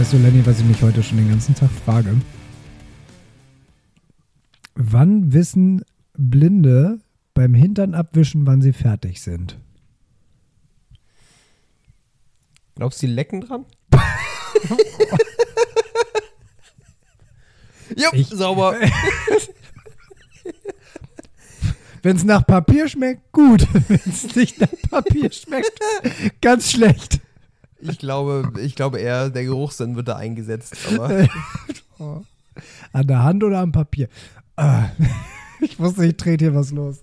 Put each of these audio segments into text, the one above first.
Weißt du, Lenny, was ich mich heute schon den ganzen Tag frage? Wann wissen Blinde beim Hintern abwischen, wann sie fertig sind? Glaubst du, die lecken dran? Jupp, sauber. Wenn es nach Papier schmeckt, gut. Wenn es nicht nach Papier schmeckt, ganz schlecht. Ich glaube eher, der Geruchssinn wird da eingesetzt. Aber An der Hand oder am Papier? Ich wusste, ich trete hier was los.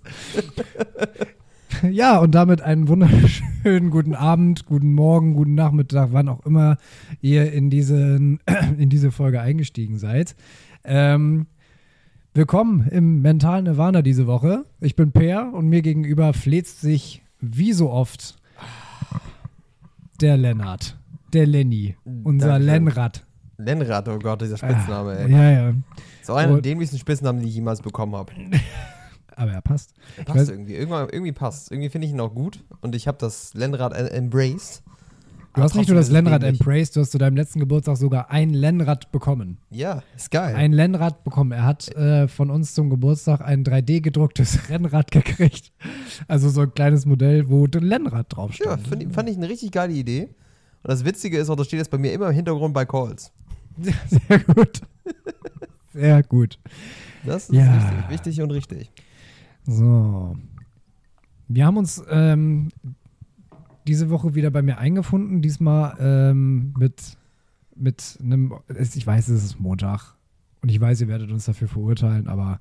Ja, und damit einen wunderschönen guten Abend, guten Morgen, guten Nachmittag, wann auch immer ihr in diese Folge eingestiegen seid. Willkommen im mentalen Nirvana diese Woche. Ich bin Per und mir gegenüber fläzt sich wie so oft der Lennart, der Lenny, unser Dankeschön. Lenrad. Lenrad, oh Gott, dieser Spitzname, ey. Ja. Das ist auch einer der dämlichsten Spitznamen, die ich jemals bekommen habe. Aber er passt. Passt irgendwie. Irgendwie passt. Irgendwie finde ich ihn auch gut. Und ich habe das Lenrad embraced. Du hast nicht nur das Lenrad embraced, du hast zu deinem letzten Geburtstag sogar ein Lenrad bekommen. Ja, ist geil. Ein Lenrad bekommen. Er hat von uns zum Geburtstag ein 3D-gedrucktes Rennrad gekriegt. Also so ein kleines Modell, wo ein Lenrad draufsteht. Ja, fand ich eine richtig geile Idee. Und das Witzige ist auch, da steht jetzt bei mir immer im Hintergrund bei Calls. Sehr gut. Sehr gut. Das ist wichtig und richtig. So. Wir haben uns diese Woche wieder bei mir eingefunden. Diesmal mit einem, ich weiß, es ist Montag. Und ich weiß, ihr werdet uns dafür verurteilen, aber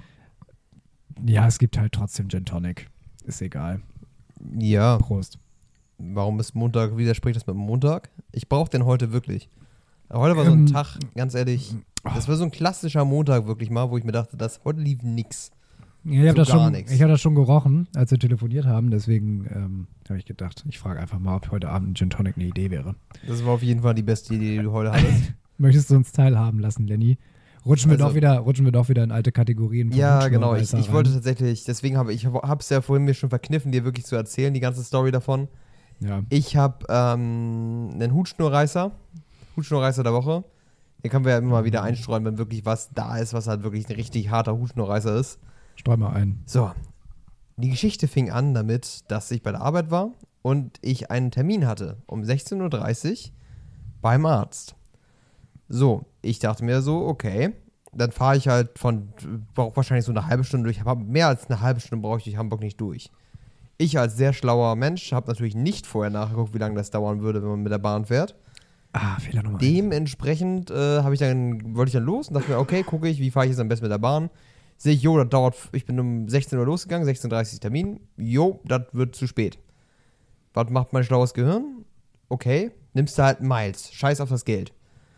ja, es gibt halt trotzdem Gin Tonic. Ist egal. Ja. Prost. Warum ist Montag, widerspricht das mit Montag? Ich brauche den heute wirklich. Heute war so ein Tag, ganz ehrlich, das war so ein klassischer Montag wirklich mal, wo ich mir dachte, heute lief nix. Ja, ich habe das schon gerochen, als wir telefoniert haben, deswegen habe ich gedacht, ich frage einfach mal, ob heute Abend ein Gin Tonic eine Idee wäre. Das war auf jeden Fall die beste Idee, die du heute hattest. Möchtest du uns teilhaben lassen, Lenny? Rutschen wir doch wieder in alte Kategorien. Ja, genau. Ich wollte tatsächlich, deswegen habe ich es ja vorhin mir schon verkniffen, dir wirklich zu erzählen, die ganze Story davon. Ja. Ich habe einen Hutschnurreißer der Woche. Den können wir ja immer mal wieder einstreuen, wenn wirklich was da ist, was halt wirklich ein richtig harter Hutschnurreißer ist. Streu mal ein. So, die Geschichte fing an damit, dass ich bei der Arbeit war und ich einen Termin hatte um 16:30 Uhr beim Arzt. So, ich dachte mir so, okay, dann fahre ich halt brauche wahrscheinlich so eine halbe Stunde durch, aber mehr als eine halbe Stunde brauche ich durch Hamburg nicht durch. Ich als sehr schlauer Mensch habe natürlich nicht vorher nachgeguckt, wie lange das dauern würde, wenn man mit der Bahn fährt. Fehler Nummer 1. Dementsprechend wollte ich dann los und dachte mir, okay, gucke ich, wie fahre ich jetzt am besten mit der Bahn. Sehe ich, das dauert, ich bin um 16 Uhr losgegangen, 16:30 Uhr Termin. Das wird zu spät. Was macht mein schlaues Gehirn? Okay, nimmst du halt Miles. Scheiß auf das Geld.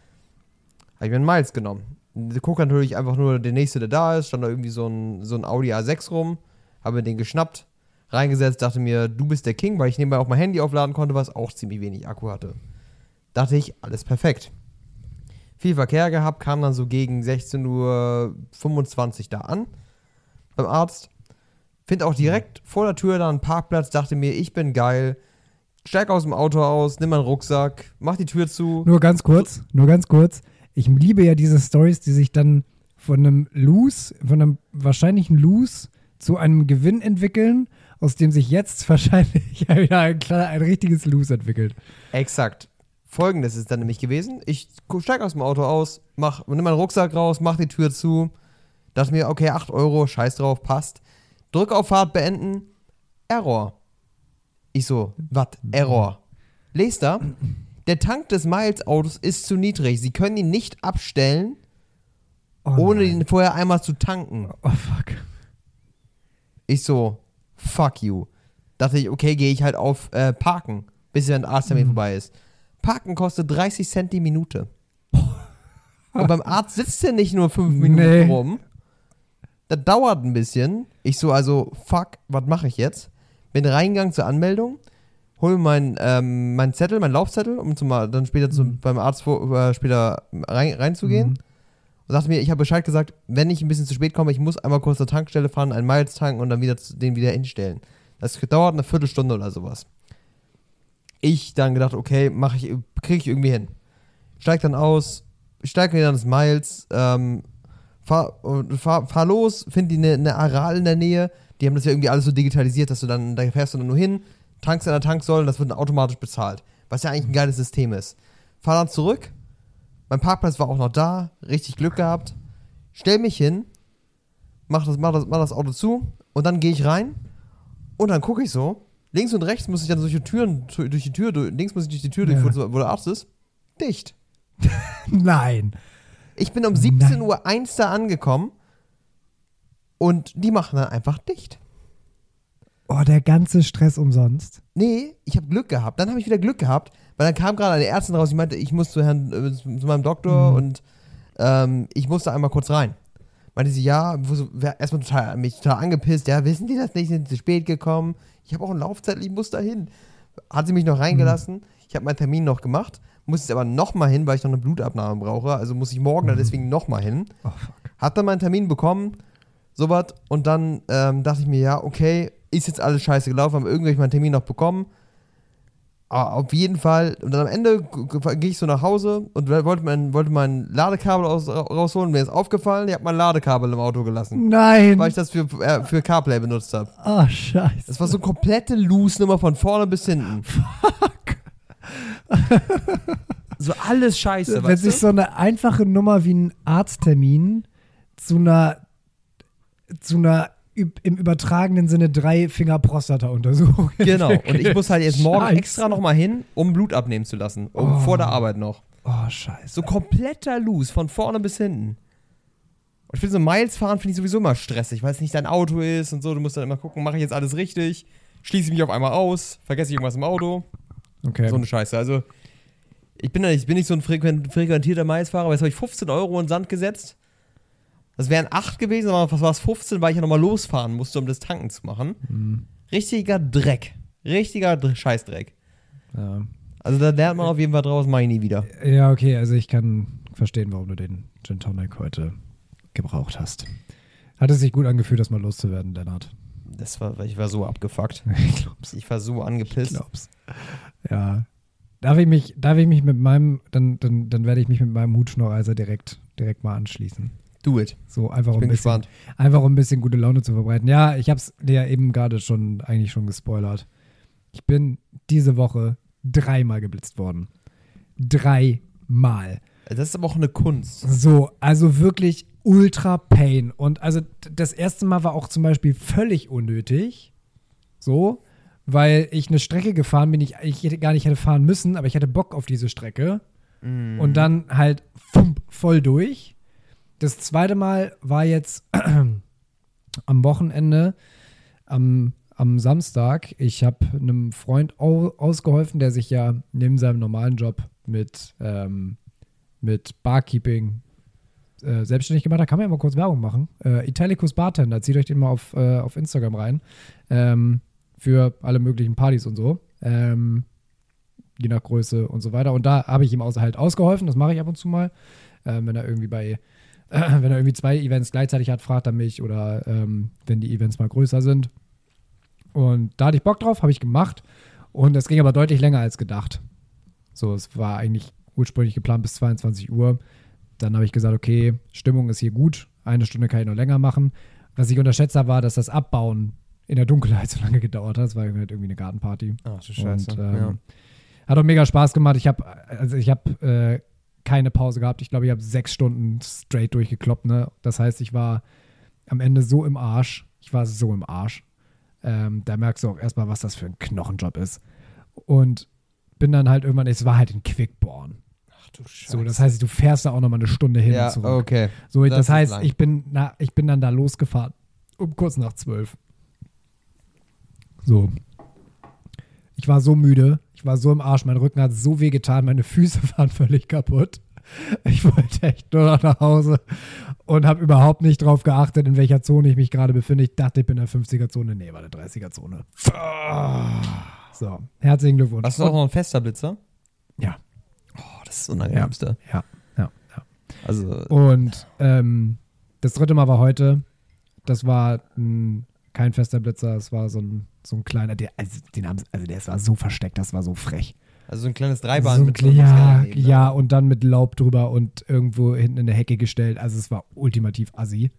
Habe ich mir einen Miles genommen. Guck natürlich einfach nur der nächste, der da ist. Stand da irgendwie so ein Audi A6 rum. Habe mir den geschnappt, reingesetzt, dachte mir, du bist der King, weil ich nebenbei auch mein Handy aufladen konnte, was auch ziemlich wenig Akku hatte. Dachte ich, alles perfekt. Viel Verkehr gehabt, kam dann so gegen 16:25 Uhr da an, beim Arzt. Finde auch direkt vor der Tür da einen Parkplatz, dachte mir, ich bin geil. Steig aus dem Auto aus, nimm meinen Rucksack, mach die Tür zu. Nur ganz kurz. Ich liebe ja diese Stories, die sich dann von einem wahrscheinlichen Lose zu einem Gewinn entwickeln, aus dem sich jetzt wahrscheinlich wieder ein richtiges Lose entwickelt. Exakt. Folgendes ist dann nämlich gewesen, ich steig aus dem Auto aus, nimm meinen Rucksack raus, mach die Tür zu, dachte mir, okay, 8 Euro, scheiß drauf, passt. Drück auf Fahrt beenden, Error. Ich so, was? Error. Lest da, der Tank des Miles-Autos ist zu niedrig, sie können ihn nicht abstellen, ohne ihn vorher einmal zu tanken. Oh, fuck. Ich so, fuck you. Dachte ich, okay, gehe ich halt auf Parken, bis der Arzttermin vorbei ist. Parken kostet 30 Cent die Minute. Und beim Arzt sitzt der nicht nur 5 Minuten rum. Das dauert ein bisschen. Ich so, also, fuck, was mache ich jetzt? Bin reingegangen zur Anmeldung, hole meinen Zettel, meinen Laufzettel, um dann später beim Arzt später reinzugehen. Und sagte mir, ich habe Bescheid gesagt, wenn ich ein bisschen zu spät komme, ich muss einmal kurz zur Tankstelle fahren, einen Miles tanken und dann den wieder hinstellen. Das dauert eine Viertelstunde oder sowas. Ich dann gedacht, okay, kriege ich irgendwie hin. steig dann aus, steig wieder ins Miles, fahr los, find eine Aral in der Nähe, die haben das ja irgendwie alles so digitalisiert, dass da fährst du dann nur hin, tankst an der Tanksäule und das wird dann automatisch bezahlt. Was ja eigentlich ein geiles System ist. Fahr dann zurück, mein Parkplatz war auch noch da, richtig Glück gehabt, stell mich hin, mach das Auto zu und dann gehe ich rein und dann gucke ich so, links und rechts muss ich dann durch die Tür, links muss ich durch die Tür, durch, wo der Arzt ist, dicht. Nein. Ich bin um 17:01 Uhr da angekommen und die machen dann einfach dicht. Oh, der ganze Stress umsonst. Nee, ich habe Glück gehabt. Dann habe ich wieder Glück gehabt, weil dann kam gerade eine Ärztin raus, die meinte, ich muss zu meinem Doktor und ich musste einmal kurz rein. Meinte sie, ja, erstmal mich total angepisst, ja, wissen die das nicht, sind zu spät gekommen. Ich habe auch eine Laufzeit, ich muss da hin. Hat sie mich noch reingelassen, ich habe meinen Termin noch gemacht, muss jetzt aber nochmal hin, weil ich noch eine Blutabnahme brauche, also muss ich morgen dann deswegen nochmal hin. Oh, fuck. Hab dann meinen Termin bekommen, sowas, und dann dachte ich mir, ja, okay, ist jetzt alles scheiße gelaufen, haben irgendwie meinen Termin noch bekommen. Aber auf jeden Fall, und dann am Ende gehe ich so nach Hause und wollte mein Ladekabel rausholen, mir ist aufgefallen, ich habe mein Ladekabel im Auto gelassen. Nein. Weil ich das für CarPlay benutzt habe. Oh, scheiße. Das war so eine komplette Loose-Nummer von vorne bis hinten. Fuck. So alles scheiße, Wenn sich so eine einfache Nummer wie ein Arzttermin zu einer im übertragenen Sinne 3-Finger-Prostata-Untersuchung. Genau, und ich muss halt jetzt morgen Scheiße. extra nochmal hin, um Blut abnehmen zu lassen. Vor der Arbeit noch. Oh, scheiße. So kompletter Loose, von vorne bis hinten. Und ich finde so Miles fahren finde ich sowieso immer stressig, weil es nicht dein Auto ist und so. Du musst dann immer gucken, mache ich jetzt alles richtig? Schließe ich mich auf einmal aus? Vergesse ich irgendwas im Auto? Okay. So eine Scheiße. Also, ich bin nicht so ein frequentierter Miles-Fahrer, aber jetzt habe ich 15 Euro in den Sand gesetzt. Das wären 8 gewesen, aber was war es 15, weil ich ja nochmal losfahren musste, um das Tanken zu machen. Richtiger Dreck. Richtiger Scheißdreck. Ja. Also da lernt man auf jeden Fall draus, mach ich nie wieder. Ja, okay, also ich kann verstehen, warum du den Gin Tonic heute gebraucht hast. Hat es sich gut angefühlt, das mal loszuwerden, Lennart? Ich war so abgefuckt. Ich glaub's. Ich war so angepisst. Ich glaub's. Ja. Darf ich mich mit meinem, dann werde ich mich mit meinem Hutschnurreiser direkt mal anschließen. Do it. So einfach Ich bin gespannt. Einfach um ein bisschen gute Laune zu verbreiten. Ja, ich hab's dir ja eben gerade eigentlich schon gespoilert. Ich bin diese Woche 3-mal geblitzt worden. 3-mal. Das ist aber auch eine Kunst. So, also wirklich ultra pain. Und also das erste Mal war auch zum Beispiel völlig unnötig. So, weil ich eine Strecke gefahren bin, ich gar nicht hätte fahren müssen, aber ich hatte Bock auf diese Strecke. Und dann halt voll durch. Das zweite Mal war jetzt am Wochenende, am Samstag. Ich habe einem Freund ausgeholfen, der sich ja neben seinem normalen Job mit Barkeeping selbstständig gemacht hat. Kann man ja mal kurz Werbung machen. Italicus Bartender, zieht euch den mal auf Instagram rein. Für alle möglichen Partys und so. Je nach Größe und so weiter. Und da habe ich ihm halt ausgeholfen. Das mache ich ab und zu mal. Wenn er irgendwie 2 Events gleichzeitig hat, fragt er mich, oder wenn die Events mal größer sind. Und da hatte ich Bock drauf, habe ich gemacht. Und das ging aber deutlich länger als gedacht. So, es war eigentlich ursprünglich geplant bis 22 Uhr. Dann habe ich gesagt, okay, Stimmung ist hier gut. 1 Stunde kann ich noch länger machen. Was ich unterschätzt habe, war, dass das Abbauen in der Dunkelheit so lange gedauert hat. Das war halt irgendwie eine Gartenparty. Ach du Scheiße. Und, hat auch mega Spaß gemacht. Ich habe keine Pause gehabt. Ich glaube, ich habe 6 Stunden straight durchgekloppt. Ne? Das heißt, ich war am Ende so im Arsch. Da merkst du auch erstmal, was das für ein Knochenjob ist. Und bin dann halt irgendwann, es war halt in Quickborn. Ach du Scheiße. So, das heißt, du fährst da auch nochmal eine Stunde hin und zurück. Ja, okay. So, Das das heißt, ist lang. ich bin dann da losgefahren. Um kurz nach 12. So. Ich war so müde. Ich war so im Arsch. Mein Rücken hat so weh getan. Meine Füße waren völlig kaputt. Ich wollte echt nur noch nach Hause und habe überhaupt nicht drauf geachtet, in welcher Zone ich mich gerade befinde. Ich dachte, ich bin in der 50er-Zone. Nee, war der 30er-Zone. So, herzlichen Glückwunsch. Hast du auch noch einen fester Blitzer? Ja. Oh, das ist das Unangenehmste. Ja. Also, Und das dritte Mal war heute. Das war kein fester Blitzer. Es war so ein kleiner, der war so versteckt. Das war so frech. Also so ein kleines Dreibahn so ein mit so einem ja, Scanner daneben, ne? ja, und dann mit Laub drüber und irgendwo hinten in der Hecke gestellt. Also es war ultimativ assi.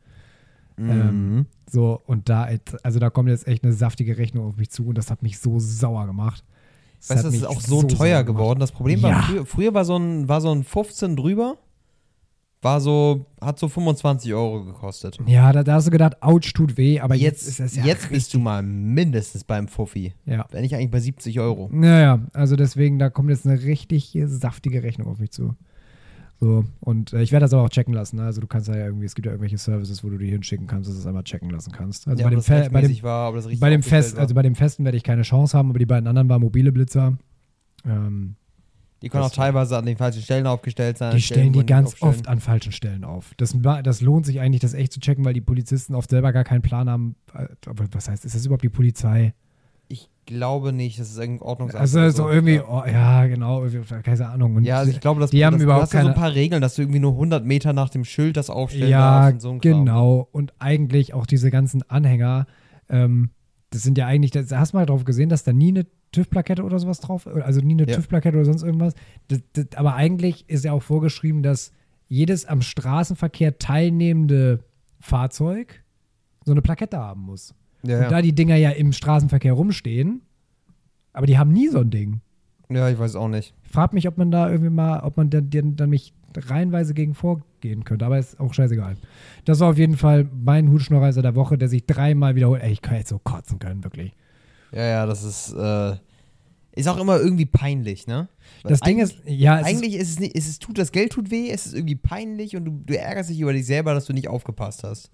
So, und da kommt jetzt echt eine saftige Rechnung auf mich zu und das hat mich so sauer gemacht. Weißt du, das ist auch so teuer geworden. Das Problem war, früher war so ein 15 drüber, hat so 25 € gekostet. Ja, da hast du gedacht, ouch, tut weh, aber jetzt ist es ja Jetzt bist du mal mindestens beim Fuffi. Ja. Wenn nicht eigentlich bei 70 €. Naja, also deswegen, da kommt jetzt eine richtig saftige Rechnung auf mich zu. So, und ich werde das aber auch checken lassen. Ne? Also du kannst ja irgendwie, es gibt ja irgendwelche Services, wo du die hinschicken kannst, dass du es einmal checken lassen kannst. Also Ja, bei dem bei dem Festen werde ich keine Chance haben, aber die beiden anderen waren mobile Blitzer. Die können auch teilweise an den falschen Stellen aufgestellt sein. Die stellen die ganz oft an falschen Stellen auf. Das lohnt sich eigentlich, das echt zu checken, weil die Polizisten oft selber gar keinen Plan haben. Aber was heißt, ist das überhaupt die Polizei? Ich glaube nicht, das ist irgendein Ordnungsamt. Also so irgendwie, oh, ja, genau, keine Ahnung. Und ja, also ich glaube, die haben überhaupt hast ja so ein paar Regeln, dass du irgendwie nur 100 Meter nach dem Schild das aufstellen ja, darfst und so ein Kram. genau. Und eigentlich auch diese ganzen Anhänger, das sind ja eigentlich, hast du mal drauf gesehen, dass da nie eine TÜV-Plakette oder sowas drauf, also nie eine TÜV-Plakette oder sonst irgendwas. Aber eigentlich ist ja auch vorgeschrieben, dass jedes am Straßenverkehr teilnehmende Fahrzeug so eine Plakette haben muss. Ja, und da die Dinger ja im Straßenverkehr rumstehen, aber die haben nie so ein Ding. Ja, ich weiß auch nicht. Ich frage mich, ob man da irgendwie mal, ob man dann mich reihenweise gegen vorgehen könnte, aber ist auch scheißegal. Das war auf jeden Fall mein Hutschnurreiser der Woche, der sich 3-mal wiederholt. Ey, ich kann jetzt so kotzen können, wirklich. Ja, das ist auch immer irgendwie peinlich, ne? Weil Das Ding ist, ja, eigentlich ist es nicht, das Geld tut weh, es ist irgendwie peinlich und du ärgerst dich über dich selber, dass du nicht aufgepasst hast.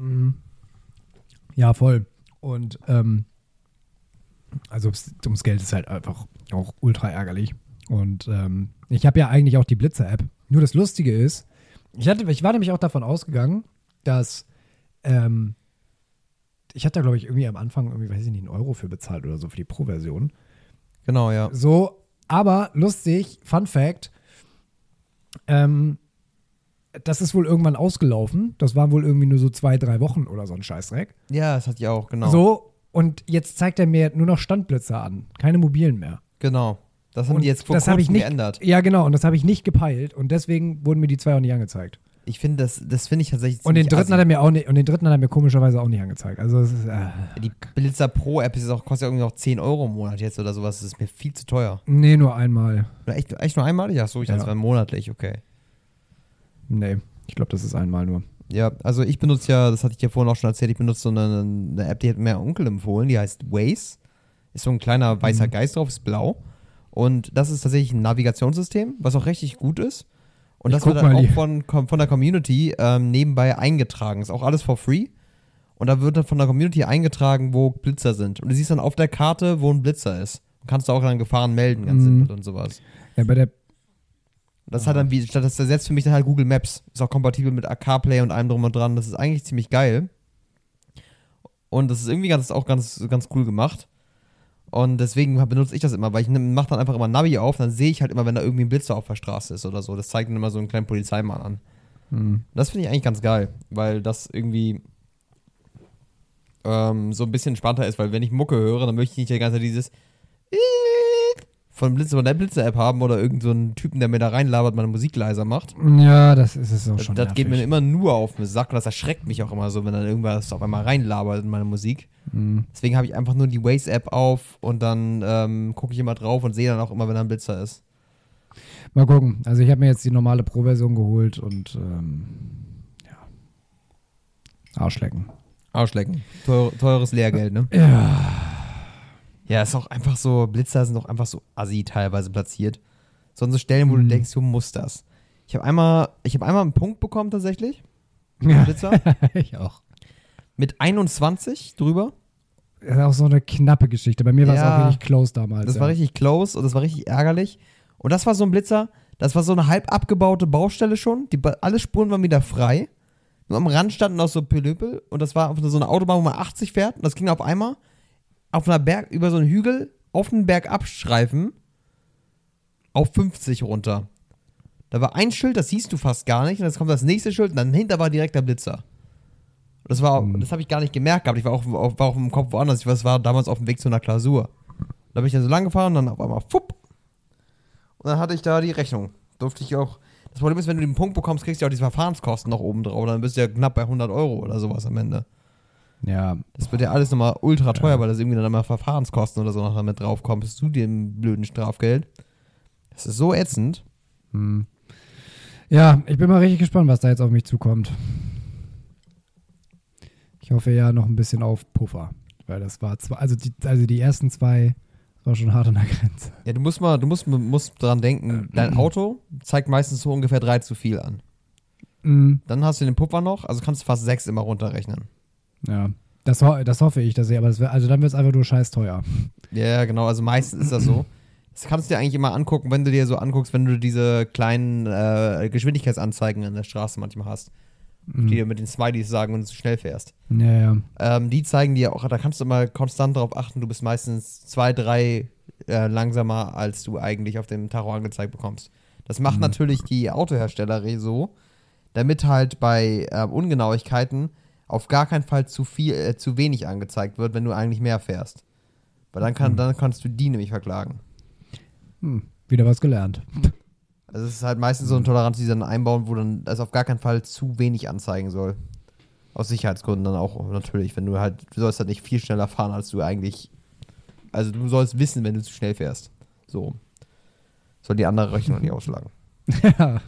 Ja, voll. Und also ums Geld ist halt einfach auch ultra ärgerlich. Und ich habe ja eigentlich auch die Blitzer-App. Nur das Lustige ist, ich war nämlich auch davon ausgegangen, dass ich hatte da, glaube ich, irgendwie am Anfang irgendwie, weiß ich nicht, 1 Euro für bezahlt oder so für die Pro-Version. Genau, ja. So, aber lustig, Fun Fact, das ist wohl irgendwann ausgelaufen. Das waren wohl irgendwie nur so 2-3 Wochen oder so ein Scheißdreck. Ja, das hatte ich auch, genau. So, und jetzt zeigt er mir nur noch Standblitzer an, keine mobilen mehr. Genau. Das haben Und die jetzt vor das habe ich kurzem nicht geändert. Ja, genau, und das habe ich nicht gepeilt und deswegen wurden mir die 2 auch nicht angezeigt. Ich finde, das finde ich tatsächlich Und den dritten assi. hat er mir auch nicht, und den dritten hat er mir komischerweise auch nicht angezeigt. Also es ist, Die Blitzer Pro App kostet ja irgendwie noch 10 € im Monat jetzt oder sowas. Das ist mir viel zu teuer. nee, nur einmal. Oder echt nur einmalig? Ach so, ich dachte, das war monatlich, okay. Nee, ich glaube, das ist einmal nur. Ja, also ich benutze ja, das hatte ich ja vorhin auch schon erzählt, ich benutze so eine App, die hat mir Onkel empfohlen, die heißt Waze. Ist so ein kleiner weißer Geist drauf, ist blau. Und das ist tatsächlich ein Navigationssystem, was auch richtig gut ist. Und das wird dann auch von der Community nebenbei eingetragen. Ist auch alles for free. Und da wird dann von der Community eingetragen, wo Blitzer sind. Und du siehst dann auf der Karte, wo ein Blitzer ist. Und kannst du auch dann Gefahren melden, ganz simpel und sowas. Ja, bei der Das hat dann das ersetzt für mich dann halt Google Maps. Ist auch kompatibel mit CarPlay und allem drum und dran. Das ist eigentlich ziemlich geil. Und das ist irgendwie ganz cool gemacht. Und deswegen benutze ich das immer, weil ich mache dann einfach immer Navi auf, dann sehe ich halt immer, wenn da irgendwie ein Blitzer auf der Straße ist oder so. Das zeigt dann immer so einen kleinen Polizeimann an. Das finde ich eigentlich ganz geil, weil das irgendwie so ein bisschen entspannter ist, weil wenn ich Mucke höre, dann möchte ich nicht die ganze Zeit dieses von der Blitzer-App haben oder irgend so einen Typen, der mir da reinlabert, meine Musik leiser macht. Ja, das ist es auch schon. Das geht mir immer nur auf den Sack und das erschreckt mich auch immer so, wenn dann irgendwas auf einmal reinlabert in meine Musik. Deswegen habe ich einfach nur die Waze-App auf und dann gucke ich immer drauf und sehe dann auch immer, wenn da ein Blitzer ist. Mal gucken. Also ich habe mir jetzt die normale Pro-Version geholt und ja. Arschlecken. Teures Lehrgeld, ne? Ja. Ja, ist auch einfach so, Blitzer sind auch einfach so assi teilweise platziert. So Stellen, wo du denkst, du musst das. Ich habe einmal einen Punkt bekommen tatsächlich. Ja. Blitzer. Ich auch. Mit 21 drüber. Das ist auch so eine knappe Geschichte. Bei mir war es Ja. auch richtig close damals. Das war richtig close und das war richtig ärgerlich. Und das war so ein Blitzer, das war so eine halb abgebaute Baustelle schon. Alle Spuren waren wieder frei. Nur am Rand standen auch so Pelöpel und das war auf so einer Autobahn, wo man 80 fährt und das ging auf einmal auf einer Berg, über so einen Hügel, auf einen Berg abstreifen, auf 50 runter. Da war ein Schild, das siehst du fast gar nicht und jetzt kommt das nächste Schild und dann hinter war direkt der Blitzer. Und das habe ich gar nicht gemerkt gehabt, ich war auch im Kopf woanders, das war damals auf dem Weg zu einer Klausur. Da bin ich dann so lang gefahren und dann auf einmal, fupp, dann hatte ich da die Rechnung. Durfte ich auch. Das Problem ist, wenn du den Punkt bekommst, kriegst du auch diese Verfahrenskosten noch oben drauf. Dann bist du ja knapp bei 100 Euro oder sowas am Ende. Ja. Das wird ja alles nochmal ultra teuer, weil das irgendwie dann mal Verfahrenskosten oder so noch damit draufkommt. Bist du dem blöden Strafgeld? Das ist so ätzend. Ja, ich bin mal richtig gespannt, was da jetzt auf mich zukommt. Ich hoffe ja noch ein bisschen auf Puffer. Weil das war die ersten 2 war schon hart an der Grenze. Ja, du musst dran denken, dein Auto zeigt meistens so ungefähr 3 zu viel an. Dann hast du den Puffer noch, also kannst du fast 6 immer runterrechnen. Ja, das hoffe ich, dass ich, aber dann wird es einfach nur scheiß teuer. Ja, genau, also meistens ist das so. Das kannst du dir eigentlich immer angucken, wenn du dir so anguckst, wenn du diese kleinen Geschwindigkeitsanzeigen an der Straße manchmal hast. Die dir mit den Smileys sagen, wenn du zu schnell fährst. Ja. Die zeigen dir auch, da kannst du immer konstant darauf achten, du bist meistens 2, 3 langsamer, als du eigentlich auf dem Tacho angezeigt bekommst. Das macht natürlich die Autohersteller so, damit halt bei Ungenauigkeiten auf gar keinen Fall zu wenig angezeigt wird, wenn du eigentlich mehr fährst. Weil dann kannst du die nämlich verklagen. Wieder was gelernt. Also es ist halt meistens so eine Toleranz, die sie dann einbauen, wo dann das auf gar keinen Fall zu wenig anzeigen soll. Aus Sicherheitsgründen dann auch natürlich, du sollst halt nicht viel schneller fahren, als du eigentlich, also du sollst wissen, wenn du zu schnell fährst. So. Soll die andere Rechnung nicht ausschlagen. Ja.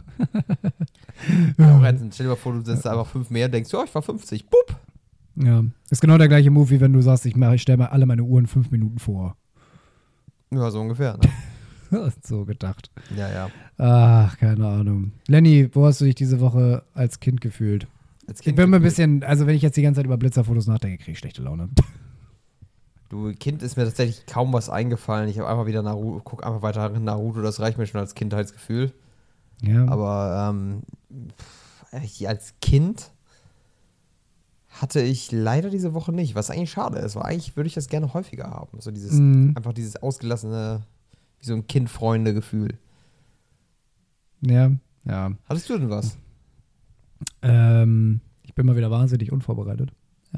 Stell dir mal vor, du setzt einfach 5 mehr und denkst, ja, ich fahr 50. Bup! Ja. Ist genau der gleiche Move, wie wenn du sagst, ich stelle mal alle meine Uhren 5 Minuten vor. Ja, so ungefähr, ne? So gedacht. Ja. Ach, keine Ahnung. Lenny, wo hast du dich diese Woche als Kind gefühlt? Ich bin mir ein bisschen, also wenn ich jetzt die ganze Zeit über Blitzerfotos nachdenke, kriege ich schlechte Laune. Du, Kind ist mir tatsächlich kaum was eingefallen. Ich habe einfach wieder guck einfach weiter Naruto, das reicht mir schon als Kindheitsgefühl. Ja. Aber als Kind hatte ich leider diese Woche nicht, was eigentlich schade ist, weil eigentlich würde ich das gerne häufiger haben. So einfach dieses ausgelassene, wie so ein Kind-Freunde-Gefühl. Ja. Hattest du denn was? Ich bin mal wieder wahnsinnig unvorbereitet.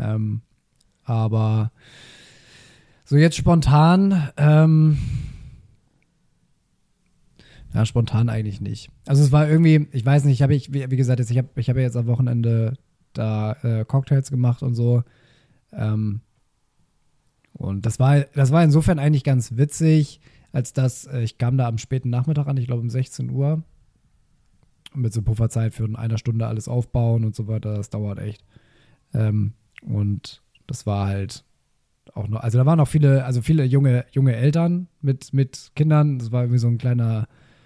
Aber so jetzt spontan, spontan eigentlich nicht. Also es war irgendwie, ich weiß nicht, wie gesagt, ich habe ja jetzt am Wochenende da Cocktails gemacht und so. Und das war insofern eigentlich ganz witzig, als dass ich kam da am späten Nachmittag an, ich glaube um 16 Uhr. Mit so Pufferzeit für 1 Stunde alles aufbauen und so weiter. Das dauert echt. Und das war halt auch noch, also da waren auch viele junge Eltern mit Kindern. Das war irgendwie so ein kleiner,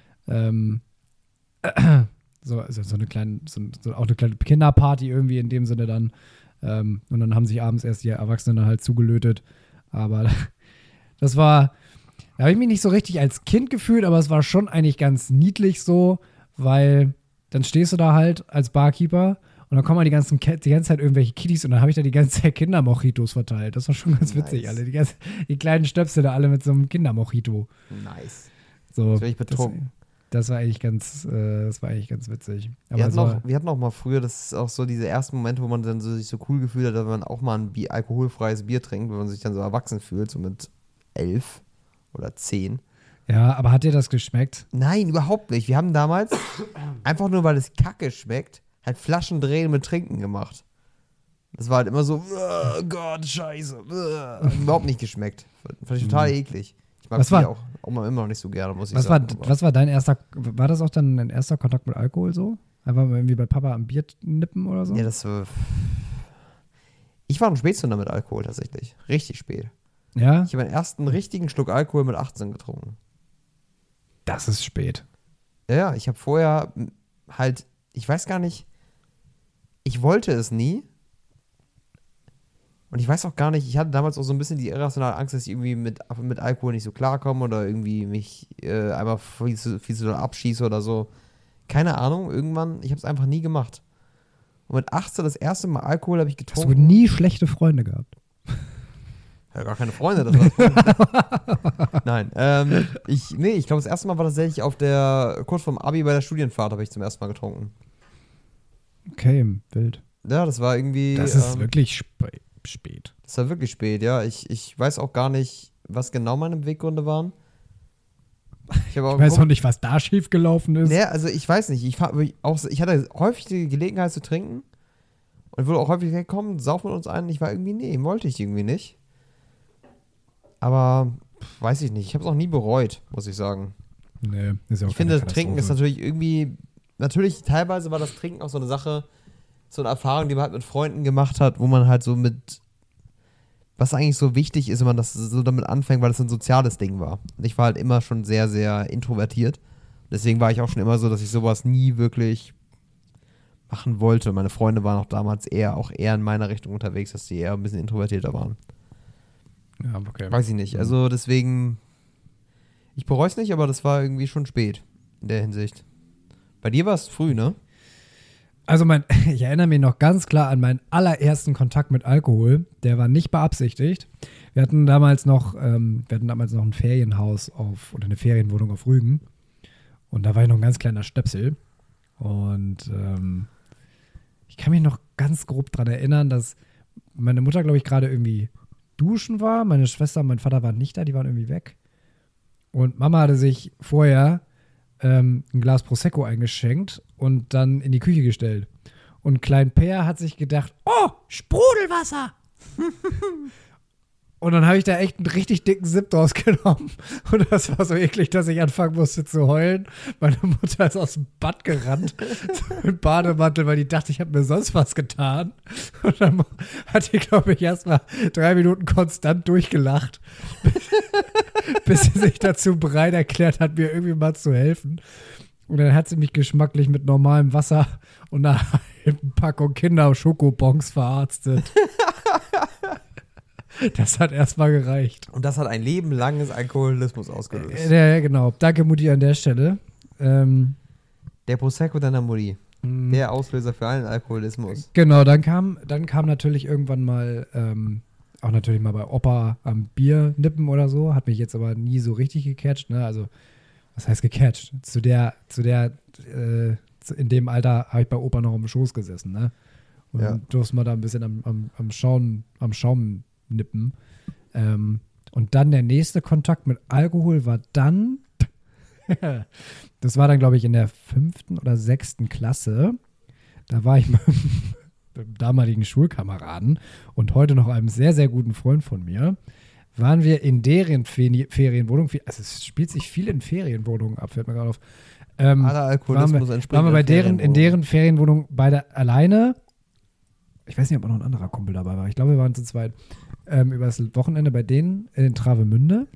so eine kleine, auch eine kleine Kinderparty irgendwie in dem Sinne dann. Und dann haben sich abends erst die Erwachsenen halt zugelötet. Aber das war, da habe ich mich nicht so richtig als Kind gefühlt, aber es war schon eigentlich ganz niedlich so, weil dann stehst du da halt als Barkeeper und dann kommen halt die ganze Zeit irgendwelche Kiddies und dann habe ich da die ganze Zeit Kindermojitos verteilt. Das war schon ganz witzig, alle. Die kleinen Stöpsel da alle mit so einem Kindermojito. Nice. So, jetzt bin ich betrunken. Das war eigentlich ganz witzig. Aber wir hatten auch mal früher, das ist auch so diese ersten Momente, wo man dann sich so cool gefühlt hat, dass man auch mal ein alkoholfreies Bier trinkt, wenn man sich dann so erwachsen fühlt, so mit 11 oder 10. Ja, aber hat dir das geschmeckt? Nein, überhaupt nicht. Wir haben damals, einfach nur weil es kacke schmeckt, halt Flaschen drehen mit Trinken gemacht. Das war halt immer so, oh Gott, scheiße. Überhaupt nicht geschmeckt. Fand ich total eklig. Ich mag Bier auch immer noch nicht so gerne, muss ich sagen. Was war dein war das auch dann dein erster Kontakt mit Alkohol so? Einfach mal irgendwie bei Papa am Bier nippen oder so? Ja, ich war ein Spätzünder mit Alkohol tatsächlich. Richtig spät. Ja? Ich habe meinen ersten richtigen Schluck Alkohol mit 18 getrunken. Das ist spät. Ja, ich habe vorher halt, ich weiß gar nicht, ich wollte es nie. Und ich weiß auch gar nicht, ich hatte damals auch so ein bisschen die irrationale Angst, dass ich irgendwie mit Alkohol nicht so klarkomme oder irgendwie mich einmal viel zu doll abschieße oder so. Keine Ahnung, irgendwann, ich habe es einfach nie gemacht. Und mit 18 das erste Mal Alkohol habe ich getrunken. Hast du nie schlechte Freunde gehabt? Ja, gar keine Freunde, das war Nein, ich glaube, das erste Mal war tatsächlich kurz vorm Abi bei der Studienfahrt habe ich zum ersten Mal getrunken. Okay, wild. Ja, das war irgendwie. Das ist wirklich spät. Das war wirklich spät, ja. Ich weiß auch gar nicht, was genau meine Beweggründe waren. Ich weiß auch nicht, was da schiefgelaufen ist. Nee, also ich weiß nicht. Ich hatte häufig die Gelegenheit zu trinken und wurde auch häufig gesagt, komm, sauf mit uns ein. Ich war irgendwie, nee, wollte ich irgendwie nicht. Aber weiß ich nicht. Ich habe es auch nie bereut, muss ich sagen. Nee, ist ja auch ich finde, Trinken ist natürlich irgendwie, natürlich teilweise war das Trinken auch so eine Sache, so eine Erfahrung, die man halt mit Freunden gemacht hat, wo man halt so mit, was eigentlich so wichtig ist, wenn man das so damit anfängt, weil das ein soziales Ding war. Und ich war halt immer schon sehr, sehr introvertiert. Deswegen war ich auch schon immer so, dass ich sowas nie wirklich machen wollte. Meine Freunde waren auch damals eher in meiner Richtung unterwegs, dass die eher ein bisschen introvertierter waren. Ja, okay. Weiß ich nicht. Also deswegen, ich bereue es nicht, aber das war irgendwie schon spät in der Hinsicht. Bei dir war es früh, ne? Also ich erinnere mich noch ganz klar an meinen allerersten Kontakt mit Alkohol. Der war nicht beabsichtigt. Wir hatten damals noch ein Ferienhaus oder eine Ferienwohnung auf Rügen. Und da war ich noch ein ganz kleiner Stöpsel. Und ich kann mich noch ganz grob daran erinnern, dass meine Mutter, glaube ich, gerade irgendwie duschen war. Meine Schwester und mein Vater waren nicht da, die waren irgendwie weg. Und Mama hatte sich vorher ein Glas Prosecco eingeschenkt und dann in die Küche gestellt. Und Klein Per hat sich gedacht, oh, Sprudelwasser! Und dann habe ich da echt einen richtig dicken Sip draus genommen. Und das war so eklig, dass ich anfangen musste zu heulen. Meine Mutter ist aus dem Bad gerannt mit Bademantel, weil die dachte, ich habe mir sonst was getan. Und dann hat die, glaube ich, erst mal 3 Minuten konstant durchgelacht, bis sie sich dazu bereit erklärt hat, mir irgendwie mal zu helfen. Und dann hat sie mich geschmacklich mit normalem Wasser und einer halben Packung Kinder-Schokobons verarztet. Das hat erstmal gereicht. Und das hat ein lebenlanges Alkoholismus ausgelöst. Ja, genau. Danke, Mutti, an der Stelle. Der Prosecco deiner Mutti. Der Auslöser für allen Alkoholismus. Genau, dann kam natürlich irgendwann mal, auch natürlich mal bei Opa am Bier nippen oder so. Hat mich jetzt aber nie so richtig gecatcht, ne? Also, was heißt gecatcht? In dem Alter habe ich bei Opa noch im Schoß gesessen, ne? Und durfte mal da ein bisschen am Schaum nippen. Und dann der nächste Kontakt mit Alkohol war dann, das war dann, glaube ich, in der 5. oder 6. Klasse. Da war ich mit dem damaligen Schulkameraden und heute noch einem sehr, sehr guten Freund von mir, waren wir in deren Ferienwohnung. Also es spielt sich viel in Ferienwohnungen ab, fällt mir gerade auf. Aller Alkoholismus entspricht waren wir in deren Ferienwohnung beide alleine. Ich weiß nicht, ob auch noch ein anderer Kumpel dabei war. Ich glaube, wir waren zu zweit. Über das Wochenende bei denen in Travemünde.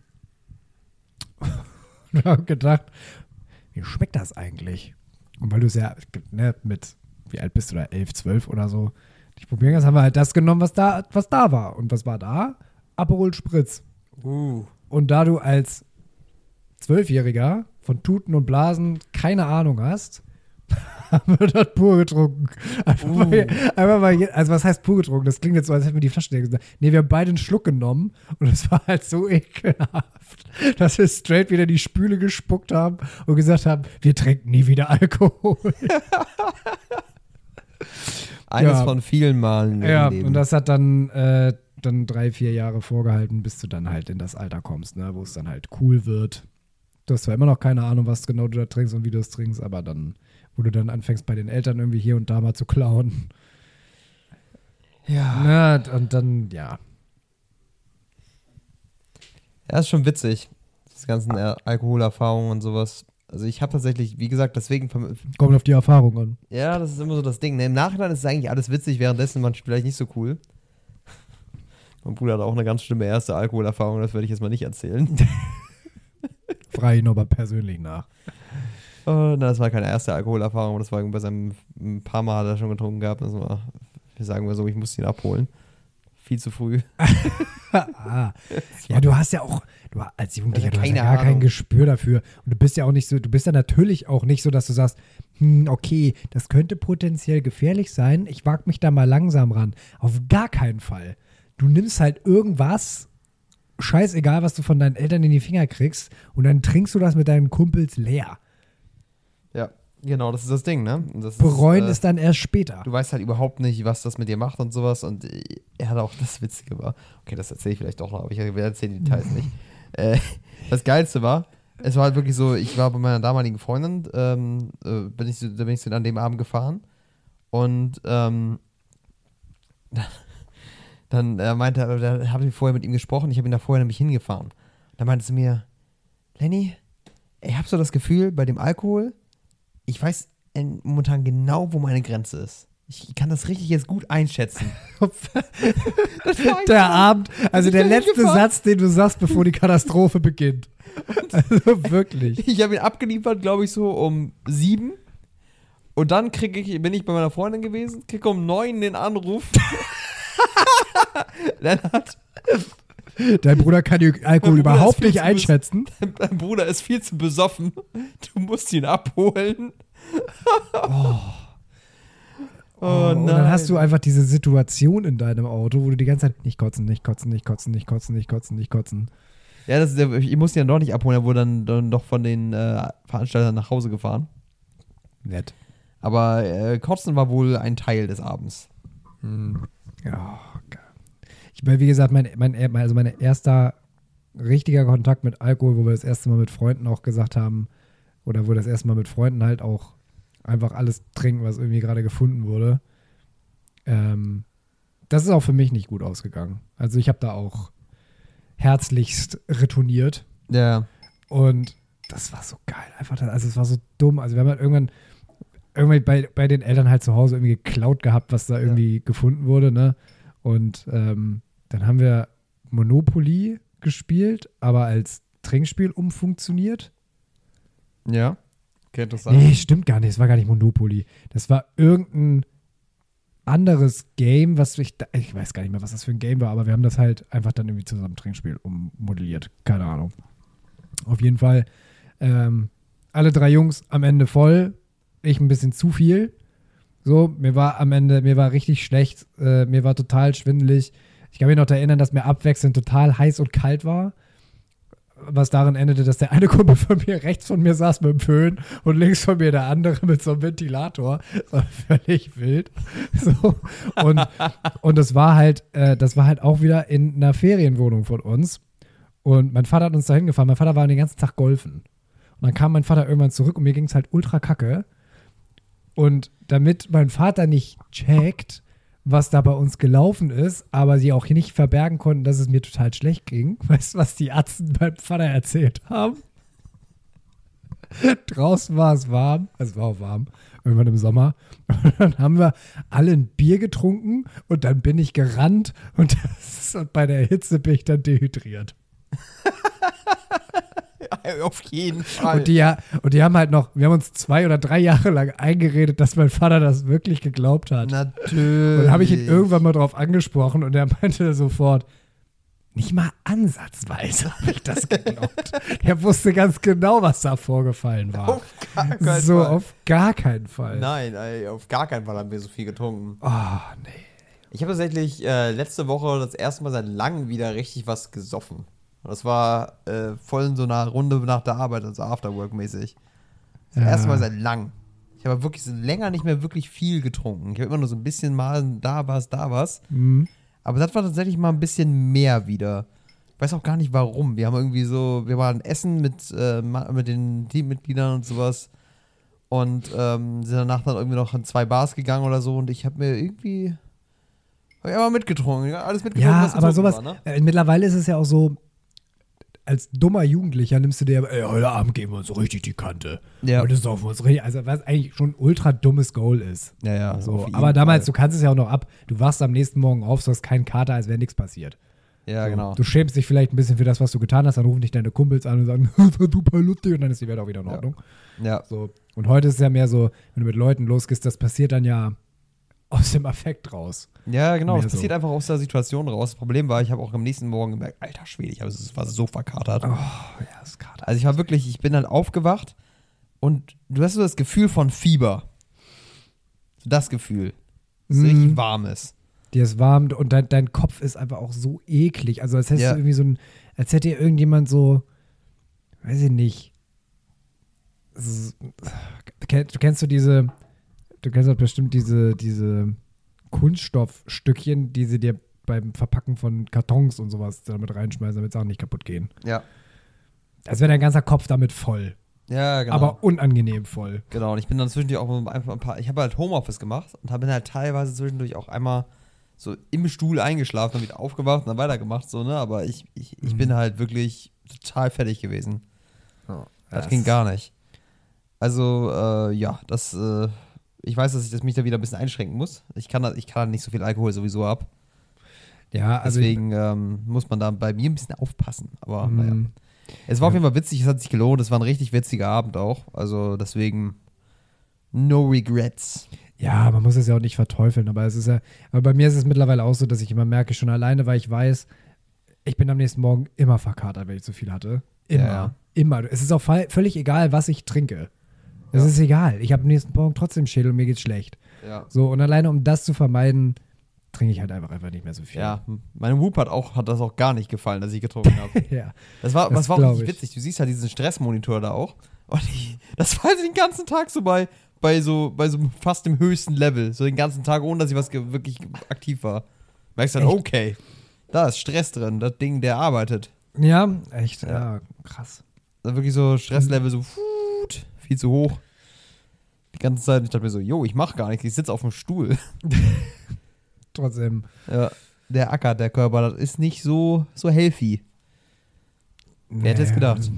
Und haben gedacht, wie schmeckt das eigentlich? Und weil du es ja mit, wie alt bist du da, 11, 12 oder so, nicht probieren kannst, haben wir halt das genommen, was da war. Und was war da? Aperol Spritz. Und da du als 12-Jähriger von Tuten und Blasen keine Ahnung hast, haben wir das pur getrunken. Einfach mal, also was heißt pur getrunken? Das klingt jetzt so, als hätten wir die Flasche gesagt. Nee, wir haben beide einen Schluck genommen und es war halt so ekelhaft, dass wir straight wieder die Spüle gespuckt haben und gesagt haben, wir trinken nie wieder Alkohol. Eines von vielen Malen. Ja, und das hat dann 3-4 Jahre vorgehalten, bis du dann halt in das Alter kommst, ne, wo es dann halt cool wird. Du hast zwar immer noch keine Ahnung, was genau du da trinkst und wie du es trinkst, aber dann, wo du dann anfängst, bei den Eltern irgendwie hier und da mal zu klauen. Ja. Na, und dann, ja. Ja, ist schon witzig. Diese ganzen Alkoholerfahrungen und sowas. Also ich habe tatsächlich, wie gesagt, deswegen... Kommt auf die Erfahrung an. Ja, das ist immer so das Ding. Ne? Im Nachhinein ist es eigentlich alles witzig, währenddessen man vielleicht nicht so cool. Mein Bruder hat auch eine ganz schlimme erste Alkoholerfahrung, das werde ich jetzt mal nicht erzählen. Frage ich nur mal persönlich nach. Das war keine erste Alkoholerfahrung, das war bei seinem, ein paar Mal hat er schon getrunken gehabt. Das war, sagen wir so, ich musste ihn abholen. Viel zu früh. Ja, du hast ja auch, als Jugendlicher, also du hast ja gar kein Gespür dafür. Und du bist ja auch nicht so, du bist ja natürlich auch nicht so, dass du sagst, okay, das könnte potenziell gefährlich sein, ich wag mich da mal langsam ran. Auf gar keinen Fall. Du nimmst halt irgendwas, scheißegal, was du von deinen Eltern in die Finger kriegst, und dann trinkst du das mit deinen Kumpels leer. Ja, genau, das ist das Ding, ne? Bereuen ist dann erst später. Du weißt halt überhaupt nicht, was das mit dir macht und sowas. Und er hat auch, das Witzige war, okay, das erzähle ich vielleicht doch noch, aber ich erzähle die Details nicht. Das Geilste war, Es war halt wirklich so, ich war bei meiner damaligen Freundin, da bin ich so an dem Abend gefahren und dann meinte er, da habe ich vorher mit ihm gesprochen, ich habe ihn da vorher nämlich hingefahren. Da meinte sie mir, Lenny, ich habe so das Gefühl, bei dem Alkohol, ich weiß momentan genau, wo meine Grenze ist. Ich kann das richtig jetzt gut einschätzen. Der Abend, also der letzte Satz, den du sagst, bevor die Katastrophe beginnt. Also wirklich. Ich habe ihn abgeliefert, glaube ich, so um 7. Und dann bin ich bei meiner Freundin gewesen, kriege um 9 den Anruf. Lennart, dein Bruder kann den Alkohol überhaupt nicht einschätzen. Dein Bruder ist viel zu besoffen. Du musst ihn abholen. Oh Und dann hast du einfach diese Situation in deinem Auto, wo du die ganze Zeit nicht kotzen, nicht kotzen, nicht kotzen, nicht kotzen, nicht kotzen, nicht kotzen. Ja, ich musste ihn dann doch nicht abholen, er wurde dann doch von den Veranstaltern nach Hause gefahren. Nett. Aber Kotzen war wohl ein Teil des Abends. Ja, geil. Ich meine, wie gesagt, mein erster richtiger Kontakt mit Alkohol, wo wir das erste Mal mit Freunden auch gesagt haben, oder wo das erste Mal mit Freunden halt auch einfach alles trinken, was irgendwie gerade gefunden wurde. Das ist auch für mich nicht gut ausgegangen. Also ich habe da auch herzlichst retourniert. Ja. Und das war so geil. Einfach, also es war so dumm. Also wir haben halt irgendwann bei den Eltern halt zu Hause irgendwie geklaut gehabt, was da irgendwie gefunden wurde, ne? Und dann haben wir Monopoly gespielt, aber als Trinkspiel umfunktioniert. Ja. Okay, interessant. Nee, stimmt gar nicht. Es war gar nicht Monopoly. Das war irgendein anderes Game, ich weiß gar nicht mehr, was das für ein Game war, aber wir haben das halt einfach dann irgendwie zusammen Trinkspiel ummodelliert. Keine Ahnung. Auf jeden Fall alle 3 Jungs am Ende voll. Ich ein bisschen zu viel. So, mir war richtig schlecht. Mir war total schwindelig. Ich kann mich noch erinnern, dass mir abwechselnd total heiß und kalt war. Was darin endete, dass der eine Kumpel von mir rechts von mir saß mit dem Föhn und links von mir der andere mit so einem Ventilator. Das war völlig wild. So. Und das war halt auch wieder in einer Ferienwohnung von uns. Und mein Vater hat uns da hingefahren. Mein Vater war den ganzen Tag golfen. Und dann kam mein Vater irgendwann zurück und mir ging es halt ultra kacke. Und damit mein Vater nicht checkt, was da bei uns gelaufen ist, aber sie auch hier nicht verbergen konnten, dass es mir total schlecht ging. Weißt du, was die Ärzte meinem Vater erzählt haben? Draußen war es warm, also es war auch warm, irgendwann im Sommer. Und dann haben wir alle ein Bier getrunken und dann bin ich gerannt und bei der Hitze bin ich dann dehydriert. Auf jeden Fall. Und die haben halt noch, wir haben uns 2 oder 3 Jahre lang eingeredet, dass mein Vater das wirklich geglaubt hat. Natürlich. Und dann habe ich ihn irgendwann mal drauf angesprochen und er meinte sofort, nicht mal ansatzweise habe ich das geglaubt. Er wusste ganz genau, was da vorgefallen war. Auf gar keinen so, Fall. Auf gar keinen Fall. Nein, auf gar keinen Fall haben wir so viel getrunken. Oh, nee. Ich habe tatsächlich letzte Woche das erste Mal seit langem wieder richtig was gesoffen. Das war voll in so einer Runde nach der Arbeit, also Afterwork-mäßig. Das erste Mal seit lang. Ich habe wirklich länger nicht mehr wirklich viel getrunken. Ich habe immer nur so ein bisschen mal da was. Mhm. Aber das war tatsächlich mal ein bisschen mehr wieder. Ich weiß auch gar nicht warum. Wir waren essen mit den Teammitgliedern und sowas. Und sind danach dann irgendwie noch in 2 Bars gegangen oder so. Und ich habe mir irgendwie immer mitgetrunken. Alles mitgetrunken, Ja, was aber getrunken sowas, war, ne? Mittlerweile ist es ja auch so, als dummer Jugendlicher nimmst du dir, heute Abend geben wir uns so richtig die Kante. Ja. Heute saufen wir uns richtig, also was eigentlich schon ein ultra dummes Goal ist. Ja, So, auf jeden aber damals, Fall. du kannst es ja auch noch ab, du wachst am nächsten Morgen auf, du hast keinen Kater, als wäre nichts passiert. Ja, So, genau. Du schämst dich vielleicht ein bisschen für das, was du getan hast, dann rufen dich deine Kumpels an und sagen, das war super lustig und dann ist die Welt auch wieder in Ordnung. Ja. So. Und heute ist es ja mehr so, wenn du mit Leuten losgehst, das passiert dann ja aus dem Affekt raus. Ja, genau. Mehr Es passiert einfach aus der Situation raus. Das Problem war, ich habe auch am nächsten Morgen gemerkt, alter Schwede, ich war so verkatert. Oh, ja, das ist Kater. Also ich bin dann aufgewacht und du hast so das Gefühl von Fieber. So das Gefühl. Das richtig warm ist. Dir ist warm und dein Kopf ist einfach auch so eklig. Also als hättest Ja. du irgendwie als hätte dir irgendjemand so, weiß ich nicht. Du kennst doch bestimmt diese Kunststoffstückchen, die sie dir beim Verpacken von Kartons und sowas damit reinschmeißen, damit Sachen nicht kaputt gehen. Ja. Als wäre dein ganzer Kopf damit voll. Ja, genau. Aber unangenehm voll. Genau, und ich bin dann zwischendurch auch einfach ich habe halt Homeoffice gemacht und habe dann halt teilweise zwischendurch auch einmal so im Stuhl eingeschlafen, dann wieder aufgewacht und dann weitergemacht, so, ne? Aber ich bin halt wirklich total fertig gewesen. Ja, das ging gar nicht. Also, ja, ich weiß, dass ich mich da wieder ein bisschen einschränken muss. Ich kann nicht so viel Alkohol sowieso ab. Ja, also deswegen muss man da bei mir ein bisschen aufpassen. Aber naja. Es war auf jeden Fall witzig, es hat sich gelohnt, es war ein richtig witziger Abend auch. Also deswegen no regrets. Ja, man muss es ja auch nicht verteufeln, aber bei mir ist es mittlerweile auch so, dass ich immer merke, schon alleine, weil ich weiß, ich bin am nächsten Morgen immer verkatert, wenn ich zu viel hatte. Immer. Ja. Immer. Es ist auch völlig egal, was ich trinke. Es ist egal. Ich habe am nächsten Morgen trotzdem Schädel und mir geht's schlecht. Ja. So, und alleine um das zu vermeiden, trinke ich halt einfach nicht mehr so viel. Ja, meinem Whoop hat das auch gar nicht gefallen, dass ich getrunken habe. Ja. Das war auch richtig witzig. Du siehst halt diesen Stressmonitor da auch. Und das war den ganzen Tag so bei so fast dem höchsten Level. So den ganzen Tag, ohne dass ich wirklich aktiv war. Merkst dann, okay, da ist Stress drin. Das Ding, der arbeitet. Ja, echt. Ja, krass. Da wirklich so Stresslevel so viel zu hoch. Die ganze Zeit. Ich dachte mir so, ich mach gar nichts. Ich sitze auf dem Stuhl. Trotzdem. Ja, der ackert, der Körper. Das ist nicht so healthy. Wer hätte es gedacht?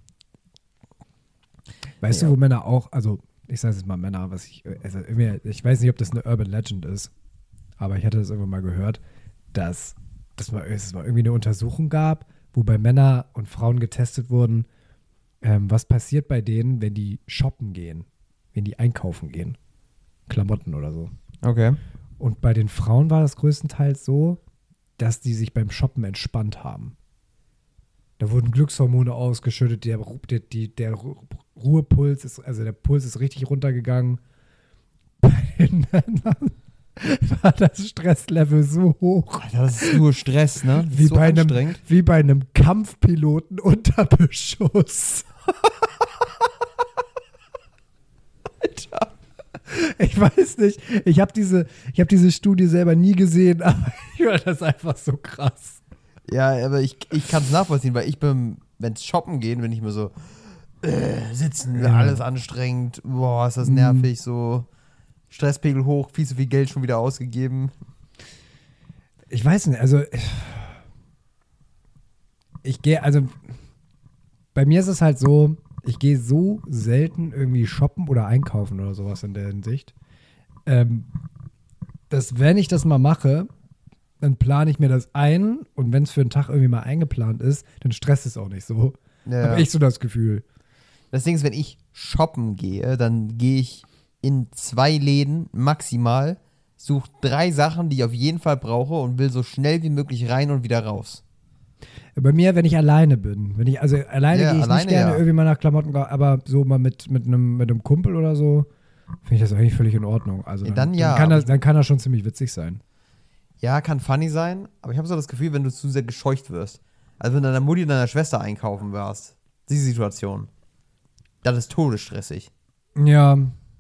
Weißt du, wo Männer auch, also ich sage jetzt mal Männer, ich weiß nicht, ob das eine Urban Legend ist, aber ich hatte das irgendwann mal gehört, dass es mal irgendwie eine Untersuchung gab, wo bei Männern und Frauen getestet wurden, was passiert bei denen, wenn die shoppen gehen, wenn die einkaufen gehen. Klamotten oder so. Okay. Und bei den Frauen war das größtenteils so, dass die sich beim Shoppen entspannt haben. Da wurden Glückshormone ausgeschüttet, der Ruhepuls ist, also der Puls ist richtig runtergegangen. Bei den Männern war das Stresslevel so hoch. Alter, das ist nur Stress, ne? Wie bei einem Kampfpiloten unter Beschuss. Alter. Ich weiß nicht, ich habe diese Studie selber nie gesehen, aber ich fand das einfach so krass. Ja, aber ich kann es nachvollziehen, weil wenn es shoppen gehen, wenn ich mir so sitzen, alles anstrengend, boah, ist das nervig, so Stresspegel hoch, viel zu viel Geld schon wieder ausgegeben. Ich weiß nicht, also bei mir ist es halt so, ich gehe so selten irgendwie shoppen oder einkaufen oder sowas in der Hinsicht, dass wenn ich das mal mache, dann plane ich mir das ein und wenn es für einen Tag irgendwie mal eingeplant ist, dann stresst es auch nicht so. Ja. Habe ich so das Gefühl. Das Ding ist, wenn ich shoppen gehe, dann gehe ich in 2 Läden maximal, suche 3 Sachen, die ich auf jeden Fall brauche und will so schnell wie möglich rein und wieder raus. Bei mir, wenn ich alleine bin, alleine gehe ich nicht gerne irgendwie mal nach Klamotten, aber so mal mit einem Kumpel oder so, finde ich das eigentlich völlig in Ordnung. Also dann kann das schon ziemlich witzig sein. Ja, kann funny sein, aber ich habe so das Gefühl, wenn du zu sehr gescheucht wirst. Also wenn deiner Mutti und deiner Schwester einkaufen warst, diese Situation, das ist todesstressig. Ja.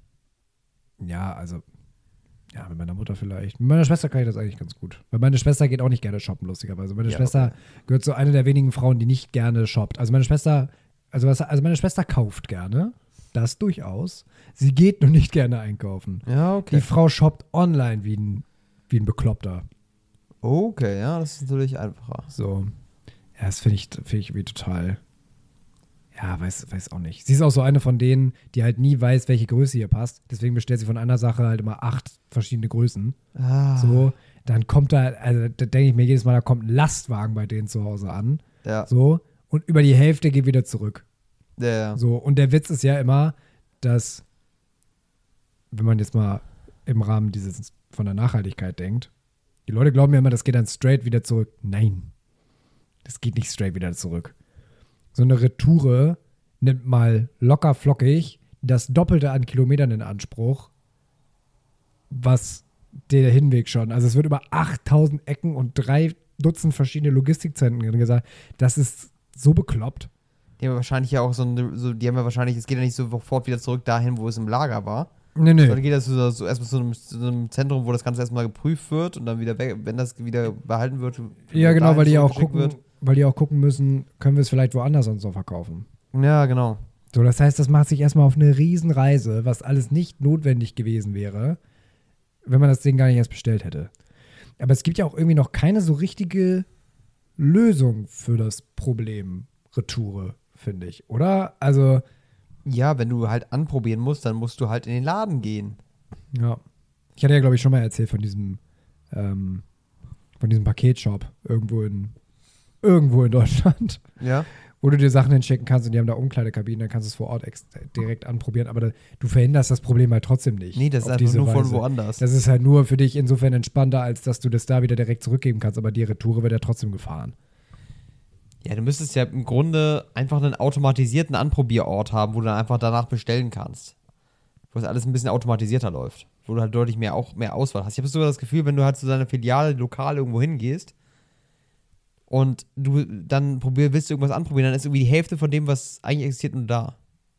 Ja, also, ja, mit meiner Mutter vielleicht. Mit meiner Schwester kann ich das eigentlich ganz gut. Weil meine Schwester geht auch nicht gerne shoppen, lustigerweise. Meine Schwester gehört zu einer der wenigen Frauen, die nicht gerne shoppt. Also meine Schwester kauft gerne. Das durchaus. Sie geht nur nicht gerne einkaufen. Ja, okay. Die Frau shoppt online wie ein Bekloppter. Okay, ja, das ist natürlich einfacher. So. Ja, das finde ich irgendwie total. Ja, weiß auch nicht. Sie ist auch so eine von denen, die halt nie weiß, welche Größe hier passt. Deswegen bestellt sie von einer Sache halt immer 8 verschiedene Größen. Ah. So, dann kommt da denke ich mir jedes Mal, da kommt ein Lastwagen bei denen zu Hause an. Ja. So, und über die Hälfte geht wieder zurück. Ja. So, und der Witz ist ja immer, dass, wenn man jetzt mal im Rahmen dieses von der Nachhaltigkeit denkt, die Leute glauben ja immer, das geht dann straight wieder zurück. Nein, das geht nicht straight wieder zurück. So eine Retoure nimmt mal locker flockig das Doppelte an Kilometern in Anspruch, was der Hinweg schon. Also es wird über 8000 Ecken und 3 Dutzend verschiedene Logistikzentren gesagt. Das ist so bekloppt. Die haben ja wahrscheinlich ja auch es geht ja nicht sofort wieder zurück dahin, wo es im Lager war. Nee. Dann geht das erstmal zu einem Zentrum, wo das Ganze erstmal geprüft wird und dann wieder weg, wenn das wieder behalten wird. Ja, genau, weil die ja auch gucken, weil die auch gucken müssen, können wir es vielleicht woanders sonst noch verkaufen. Ja, genau. So, das heißt, das macht sich erstmal auf eine Riesenreise, was alles nicht notwendig gewesen wäre, wenn man das Ding gar nicht erst bestellt hätte. Aber es gibt ja auch irgendwie noch keine so richtige Lösung für das Problem Retoure, finde ich, oder? Also Ja, wenn du halt anprobieren musst, dann musst du halt in den Laden gehen. ja. Ich hatte ja, glaube ich, schon mal erzählt von diesem Paketshop irgendwo in Deutschland, Ja. wo du dir Sachen hinschicken kannst und die haben da Umkleidekabinen, dann kannst du es vor Ort direkt anprobieren, aber du verhinderst das Problem halt trotzdem nicht. Nee, das ist auf einfach diese nur von Weise. woanders. Das ist halt nur für dich insofern entspannter, als dass du das da wieder direkt zurückgeben kannst, aber die Retoure wird ja trotzdem gefahren. Ja, du müsstest ja im Grunde einfach einen automatisierten Anprobierort haben, wo du dann einfach danach bestellen kannst. Wo es alles ein bisschen automatisierter läuft. Wo du halt deutlich mehr Auswahl hast. Ich habe sogar das Gefühl, wenn du halt zu deiner Filiale lokal irgendwo hingehst und du dann willst du irgendwas anprobieren, dann ist irgendwie die Hälfte von dem, was eigentlich existiert, nur da.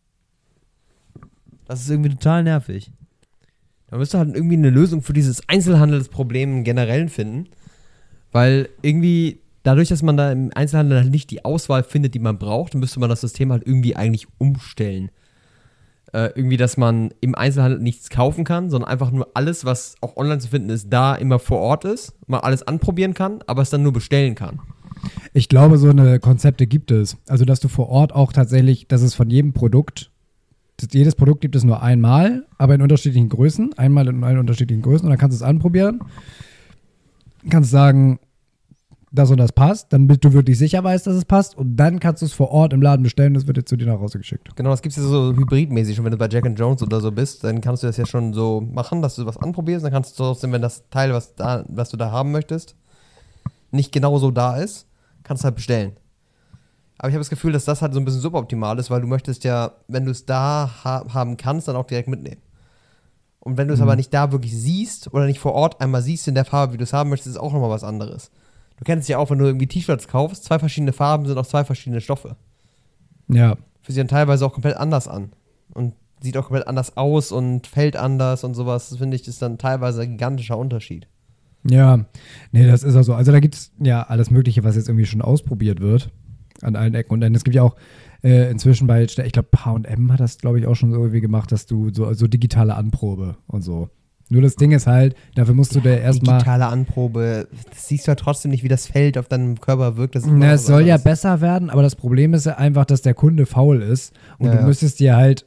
Das ist irgendwie total nervig. Da müsste halt irgendwie eine Lösung für dieses Einzelhandelsproblem im Generellen finden. Weil irgendwie dadurch, dass man da im Einzelhandel halt nicht die Auswahl findet, die man braucht, dann müsste man das System halt irgendwie eigentlich umstellen. Irgendwie, dass man im Einzelhandel nichts kaufen kann, sondern einfach nur alles, was auch online zu finden ist, da immer vor Ort ist, man alles anprobieren kann, aber es dann nur bestellen kann. Ich glaube, so eine Konzepte gibt es. Also, dass du vor Ort auch tatsächlich, dass es von jedem Produkt, jedes Produkt gibt es nur einmal, aber in unterschiedlichen Größen, einmal in allen unterschiedlichen Größen und dann kannst du es anprobieren. Kannst sagen, das und das passt, dann bist du wirklich sicher weißt, dass es passt und dann kannst du es vor Ort im Laden bestellen und es wird jetzt zu dir nach Hause geschickt. Genau, das gibt es ja so hybridmäßig. Schon wenn du bei Jack & Jones oder so bist, dann kannst du das ja schon so machen, dass du was anprobierst. Dann kannst du trotzdem, wenn das Teil, was du da haben möchtest, nicht genau so da ist, kannst du halt bestellen. Aber ich habe das Gefühl, dass das halt so ein bisschen suboptimal ist, weil du möchtest ja, wenn du es da haben kannst, dann auch direkt mitnehmen. Und wenn du es aber nicht da wirklich siehst oder nicht vor Ort einmal siehst in der Farbe, wie du es haben möchtest, ist auch nochmal was anderes. Du kennst es ja auch, wenn du irgendwie T-Shirts kaufst, 2 verschiedene Farben sind auch 2 verschiedene Stoffe. Ja. Für sie dann teilweise auch komplett anders an. Und sieht auch komplett anders aus und fällt anders und sowas. Das finde ich, ist dann teilweise ein gigantischer Unterschied. Ja, nee, das ist auch so. Also da gibt es ja alles Mögliche, was jetzt irgendwie schon ausprobiert wird an allen Ecken. Und dann, es gibt ja auch inzwischen bei, ich glaube, H&M hat das, glaube ich, auch schon so irgendwie gemacht, dass du so digitale Anprobe und so. Nur das Ding ist halt, dafür musst du dir erstmal. Digitale Anprobe, das siehst du ja trotzdem nicht, wie das Feld auf deinem Körper wirkt. Das ist Es soll ja besser werden, aber das Problem ist ja einfach, dass der Kunde faul ist und du müsstest dir halt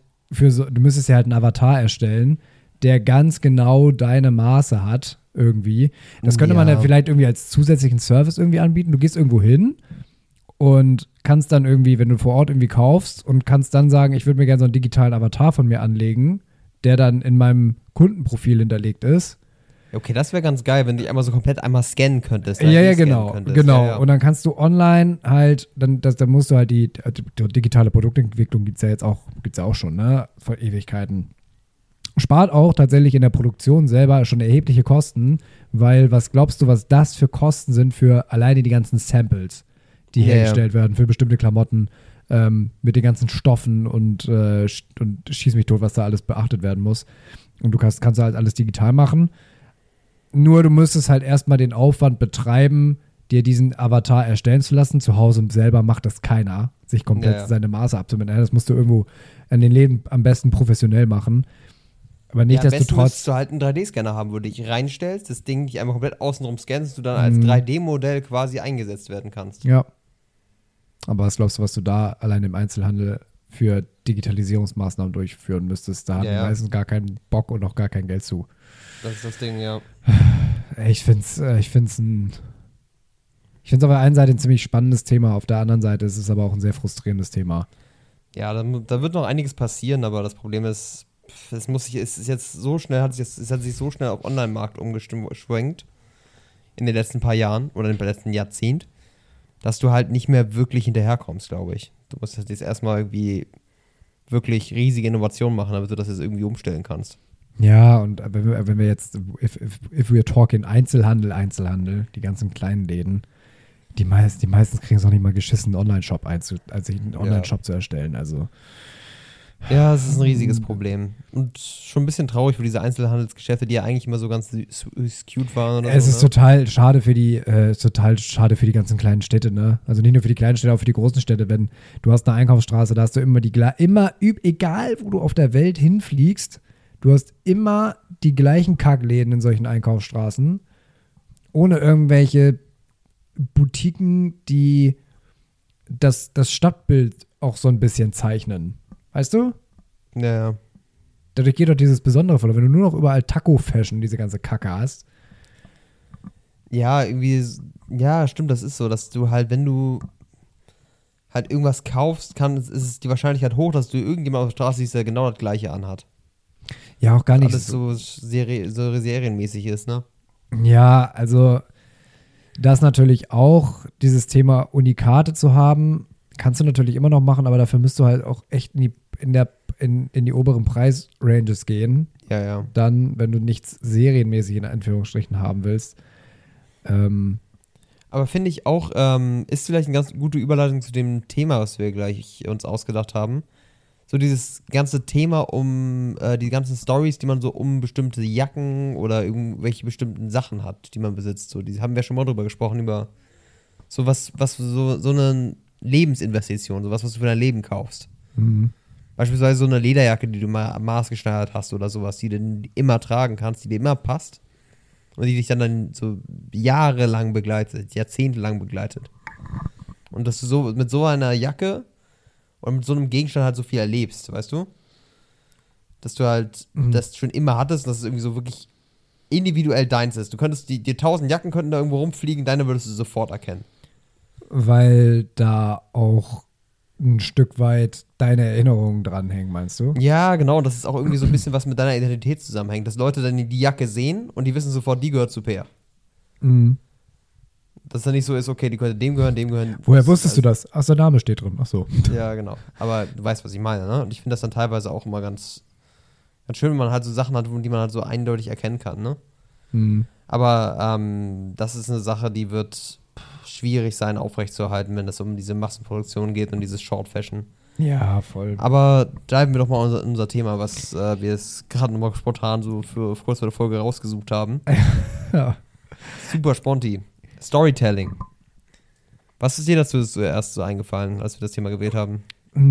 einen Avatar erstellen, der ganz genau deine Maße hat irgendwie. Das könnte man ja vielleicht irgendwie als zusätzlichen Service irgendwie anbieten. Du gehst irgendwo hin und kannst dann irgendwie, wenn du vor Ort irgendwie kaufst und kannst dann sagen, ich würde mir gerne so einen digitalen Avatar von mir anlegen, der dann in meinem Kundenprofil hinterlegt ist. Okay, das wäre ganz geil, wenn du dich einmal so komplett spätest. Ja, genau. Ja. Und dann kannst du online halt, dann musst du halt die digitale Produktentwicklung gibt's ja auch schon, ne? Vor Ewigkeiten. Spart auch tatsächlich in der Produktion selber schon erhebliche Kosten, weil was glaubst du, was das für Kosten sind für alleine die ganzen Samples, die hergestellt werden für bestimmte Klamotten, mit den ganzen Stoffen und schieß mich tot, was da alles beachtet werden muss. Und du kannst halt alles digital machen. Nur du müsstest halt erstmal den Aufwand betreiben, dir diesen Avatar erstellen zu lassen. Zu Hause selber macht das keiner, sich komplett seine Maße abzumessen. Das musst du irgendwo an den Läden am besten professionell machen. Aber nicht, dass du müsstest du halt einen 3D-Scanner haben, wo du dich reinstellst, das Ding dich einmal komplett außenrum scannst, du dann als 3D-Modell quasi eingesetzt werden kannst. Ja. Aber was glaubst du, was du da allein im Einzelhandel für Digitalisierungsmaßnahmen durchführen müsstest? Da haben die meistens gar keinen Bock und auch gar kein Geld zu. Das ist das Ding, ja. Ich find's auf der einen Seite ein ziemlich spannendes Thema, auf der anderen Seite ist es aber auch ein sehr frustrierendes Thema. Ja, da wird noch einiges passieren, aber das Problem ist, es ist jetzt so schnell, es hat sich so schnell auf Online-Markt umgeschwenkt in den letzten paar Jahren oder im letzten Jahrzehnt, dass du halt nicht mehr wirklich hinterherkommst, glaube ich. Du musst jetzt erstmal irgendwie wirklich riesige Innovationen machen, damit du das jetzt irgendwie umstellen kannst. Ja, und wenn wir jetzt, if we're talking Einzelhandel, die ganzen kleinen Läden, die meisten kriegen es auch nicht mal geschissen, einen Online-Shop einen Online-Shop zu erstellen. Also Ja, es ist ein riesiges Problem. Und schon ein bisschen traurig für diese Einzelhandelsgeschäfte, die ja eigentlich immer so ganz cute waren oder Es so. ist total schade für die ganzen kleinen Städte, ne? Also nicht nur für die kleinen Städte, auch für die großen Städte. Wenn du hast eine Einkaufsstraße, da hast du egal wo du auf der Welt hinfliegst, du hast immer die gleichen Kackläden in solchen Einkaufsstraßen, ohne irgendwelche Boutiquen, die das Stadtbild auch so ein bisschen zeichnen. Weißt du? Ja. Dadurch geht doch dieses Besondere verloren. Wenn du nur noch überall Taco-Fashion, diese ganze Kacke hast. Ja, irgendwie, ja, stimmt, das ist so, dass du halt, wenn du halt irgendwas kaufst, ist es die Wahrscheinlichkeit hoch, dass du irgendjemand auf der Straße siehst, der genau das Gleiche anhat. Ja, auch gar nicht Alles so serienmäßig ist, ne? Ja, also das natürlich auch, dieses Thema Unikate zu haben, kannst du natürlich immer noch machen, aber dafür müsst du halt auch echt in die oberen Preisranges gehen. Ja, ja. Dann, wenn du nichts serienmäßig in Anführungsstrichen haben willst. Aber finde ich auch, ist vielleicht eine ganz gute Überleitung zu dem Thema, was wir gleich uns ausgedacht haben. So dieses ganze Thema um die ganzen Stories, die man so um bestimmte Jacken oder irgendwelche bestimmten Sachen hat, die man besitzt. So, die haben wir schon mal drüber gesprochen, über so was so eine Lebensinvestition, sowas, was du für dein Leben kaufst. Mhm. Beispielsweise so eine Lederjacke, die du mal maßgeschneidert hast oder sowas, die du immer tragen kannst, die dir immer passt und die dich dann so jahrelang begleitet, jahrzehntelang begleitet. Und dass du so mit so einer Jacke und mit so einem Gegenstand halt so viel erlebst, weißt du? Dass du halt das schon immer hattest und dass es irgendwie so wirklich individuell deins ist. Du könntest, die 1000 Jacken könnten da irgendwo rumfliegen, deine würdest du sofort erkennen. Weil da auch ein Stück weit deine Erinnerungen dranhängen, meinst du? Ja, genau. Das ist auch irgendwie so ein bisschen was mit deiner Identität zusammenhängt. Dass Leute dann die Jacke sehen und die wissen sofort, die gehört zu Peer. Mhm. Dass dann nicht so ist, okay, die könnte dem gehören. Woher wusstest du das? Ach, der Name steht drin. Ach so. Ja, genau. Aber du weißt, was ich meine, ne? Und ich finde das dann teilweise auch immer ganz schön, wenn man halt so Sachen hat, die man halt so eindeutig erkennen kann, ne? Mhm. Aber das ist eine Sache, die wird schwierig sein, aufrechtzuerhalten, wenn es um diese Massenproduktion geht und dieses Short Fashion. Ja, voll. Aber diven wir doch mal unser Thema, was wir jetzt gerade nochmal spontan so für kurz vor der Folge rausgesucht haben. Ja. Super sponti. Storytelling. Was ist dir dazu zuerst so eingefallen, als wir das Thema gewählt haben?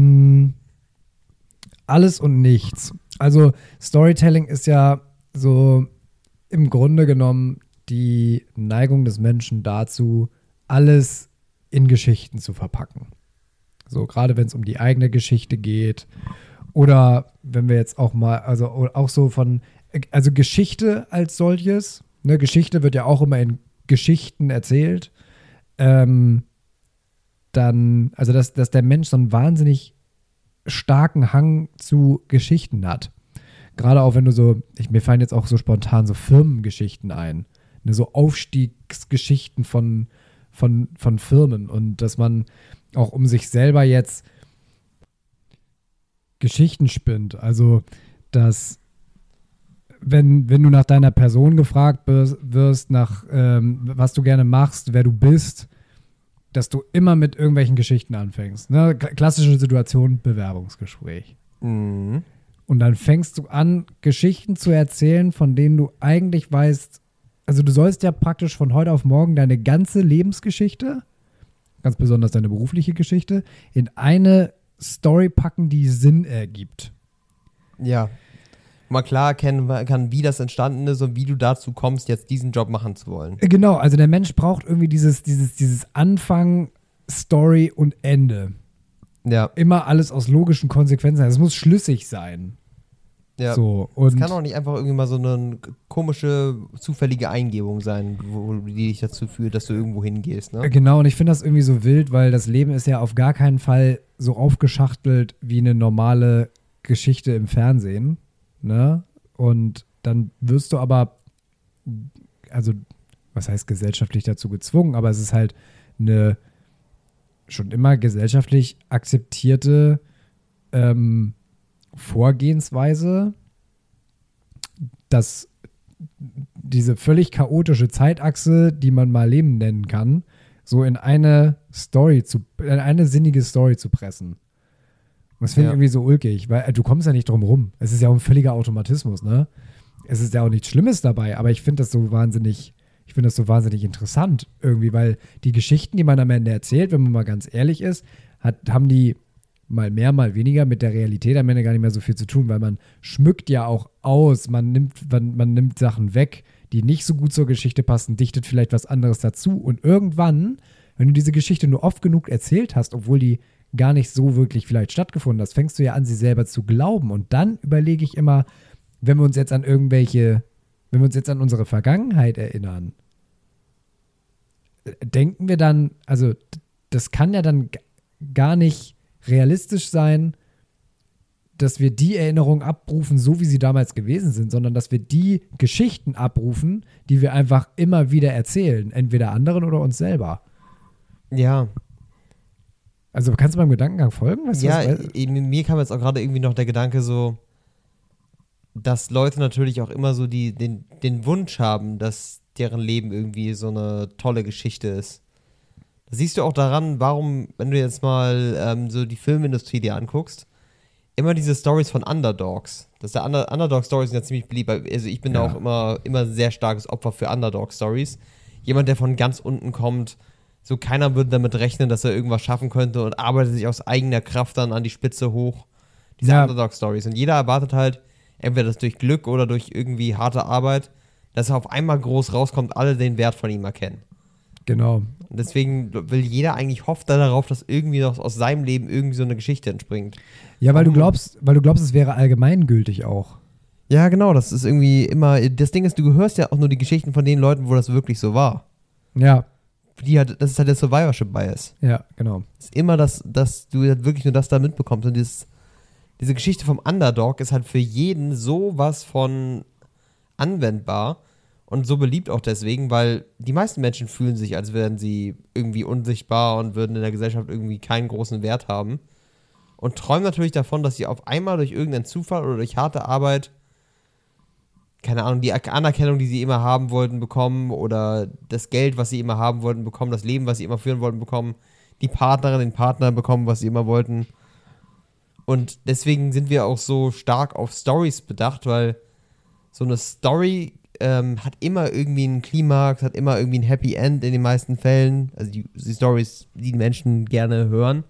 Alles und nichts. Also Storytelling ist ja so im Grunde genommen die Neigung des Menschen dazu, alles in Geschichten zu verpacken. So, gerade wenn es um die eigene Geschichte geht. Oder wenn wir jetzt auch mal, also auch so also Geschichte als solches, ne, Geschichte wird ja auch immer in Geschichten erzählt. Also dass der Mensch so einen wahnsinnig starken Hang zu Geschichten hat. Gerade auch wenn du mir fallen jetzt auch so spontan so Firmengeschichten ein. Ne, so Aufstiegsgeschichten von Firmen und dass man auch um sich selber jetzt Geschichten spinnt. Also, dass wenn du nach deiner Person gefragt wirst, nach was du gerne machst, wer du bist, dass du immer mit irgendwelchen Geschichten anfängst. Ne? Klassische Situation, Bewerbungsgespräch. Mhm. Und dann fängst du an, Geschichten zu erzählen, von denen du eigentlich weißt, also du sollst ja praktisch von heute auf morgen deine ganze Lebensgeschichte, ganz besonders deine berufliche Geschichte, in eine Story packen, die Sinn ergibt. Ja. Mal klar erkennen kann, wie das entstanden ist und wie du dazu kommst, jetzt diesen Job machen zu wollen. Genau, also der Mensch braucht irgendwie dieses Anfang, Story und Ende. Ja. Immer alles aus logischen Konsequenzen. Es muss schlüssig sein. Ja. So, Es und kann auch nicht einfach irgendwie mal so eine komische, zufällige Eingebung sein, die dich dazu führt, dass du irgendwo hingehst, ne? genau, und ich finde das irgendwie so wild, weil das Leben ist ja auf gar keinen Fall so aufgeschachtelt wie eine normale Geschichte im Fernsehen, ne? Und dann wirst du aber, also, was heißt gesellschaftlich dazu gezwungen, aber es ist halt eine schon immer gesellschaftlich akzeptierte Vorgehensweise, dass diese völlig chaotische Zeitachse, die man mal Leben nennen kann, so in eine sinnige Story zu pressen. Das finde ich Ja. irgendwie so ulkig, weil du kommst ja nicht drum rum. Es ist ja auch ein völliger Automatismus, ne? Es ist ja auch nichts Schlimmes dabei, aber ich finde das so wahnsinnig interessant irgendwie, weil die Geschichten, die man am Ende erzählt, wenn man mal ganz ehrlich ist, haben die mal mehr, mal weniger mit der Realität am Ende gar nicht mehr so viel zu tun, weil man schmückt ja auch aus, man nimmt Sachen weg, die nicht so gut zur Geschichte passen, dichtet vielleicht was anderes dazu und irgendwann, wenn du diese Geschichte nur oft genug erzählt hast, obwohl die gar nicht so wirklich vielleicht stattgefunden hat, fängst du ja an, sie selber zu glauben und dann überlege ich immer, wenn wir uns jetzt an unsere Vergangenheit erinnern, denken wir dann, also das kann ja dann gar nicht realistisch sein, dass wir die Erinnerungen abrufen, so wie sie damals gewesen sind, sondern dass wir die Geschichten abrufen, die wir einfach immer wieder erzählen, entweder anderen oder uns selber. Ja. Also kannst du meinem Gedankengang folgen? Weißt du, Ja, was- mir kam jetzt auch gerade irgendwie noch der Gedanke so, dass Leute natürlich auch immer so den Wunsch haben, dass deren Leben irgendwie so eine tolle Geschichte ist. Das siehst du auch daran, warum, wenn du jetzt mal so die Filmindustrie dir anguckst, immer diese Stories von Underdogs. Underdog-Stories sind ja ziemlich beliebt. Also ich bin da Ja. auch immer ein sehr starkes Opfer für Underdog-Stories. Jemand, der von ganz unten kommt, so keiner würde damit rechnen, dass er irgendwas schaffen könnte und arbeitet sich aus eigener Kraft dann an die Spitze hoch. Diese Ja. Underdog-Stories. Und jeder erwartet halt, entweder das durch Glück oder durch irgendwie harte Arbeit, dass er auf einmal groß rauskommt, alle den Wert von ihm erkennen. Genau. Und deswegen will jeder eigentlich hofft da darauf, dass irgendwie noch aus seinem Leben irgendwie so eine Geschichte entspringt. Ja, weil du Warum? glaubst, es wäre allgemeingültig auch. Ja, genau, das ist irgendwie immer, das Ding ist, du hörst ja auch nur die Geschichten von den Leuten, wo das wirklich so war. Ja, Das ist halt der Survivorship-Bias. ja, genau. Es ist immer, dass du halt wirklich nur das da mitbekommst. Und diese Geschichte vom Underdog ist halt für jeden sowas von anwendbar und so beliebt auch deswegen, weil die meisten Menschen fühlen sich, als wären sie irgendwie unsichtbar und würden in der Gesellschaft irgendwie keinen großen Wert haben. Und träumen natürlich davon, dass sie auf einmal durch irgendeinen Zufall oder durch harte Arbeit, keine Ahnung, die Anerkennung, die sie immer haben wollten, bekommen oder das Geld, was sie immer haben wollten, bekommen, das Leben, was sie immer führen wollten, bekommen, die Partnerin, den Partner bekommen, was sie immer wollten. Und deswegen sind wir auch so stark auf Stories bedacht, weil so eine Story hat immer irgendwie einen Klimax, hat immer irgendwie ein Happy End in den meisten Fällen. Also die Stories, die Menschen gerne hören.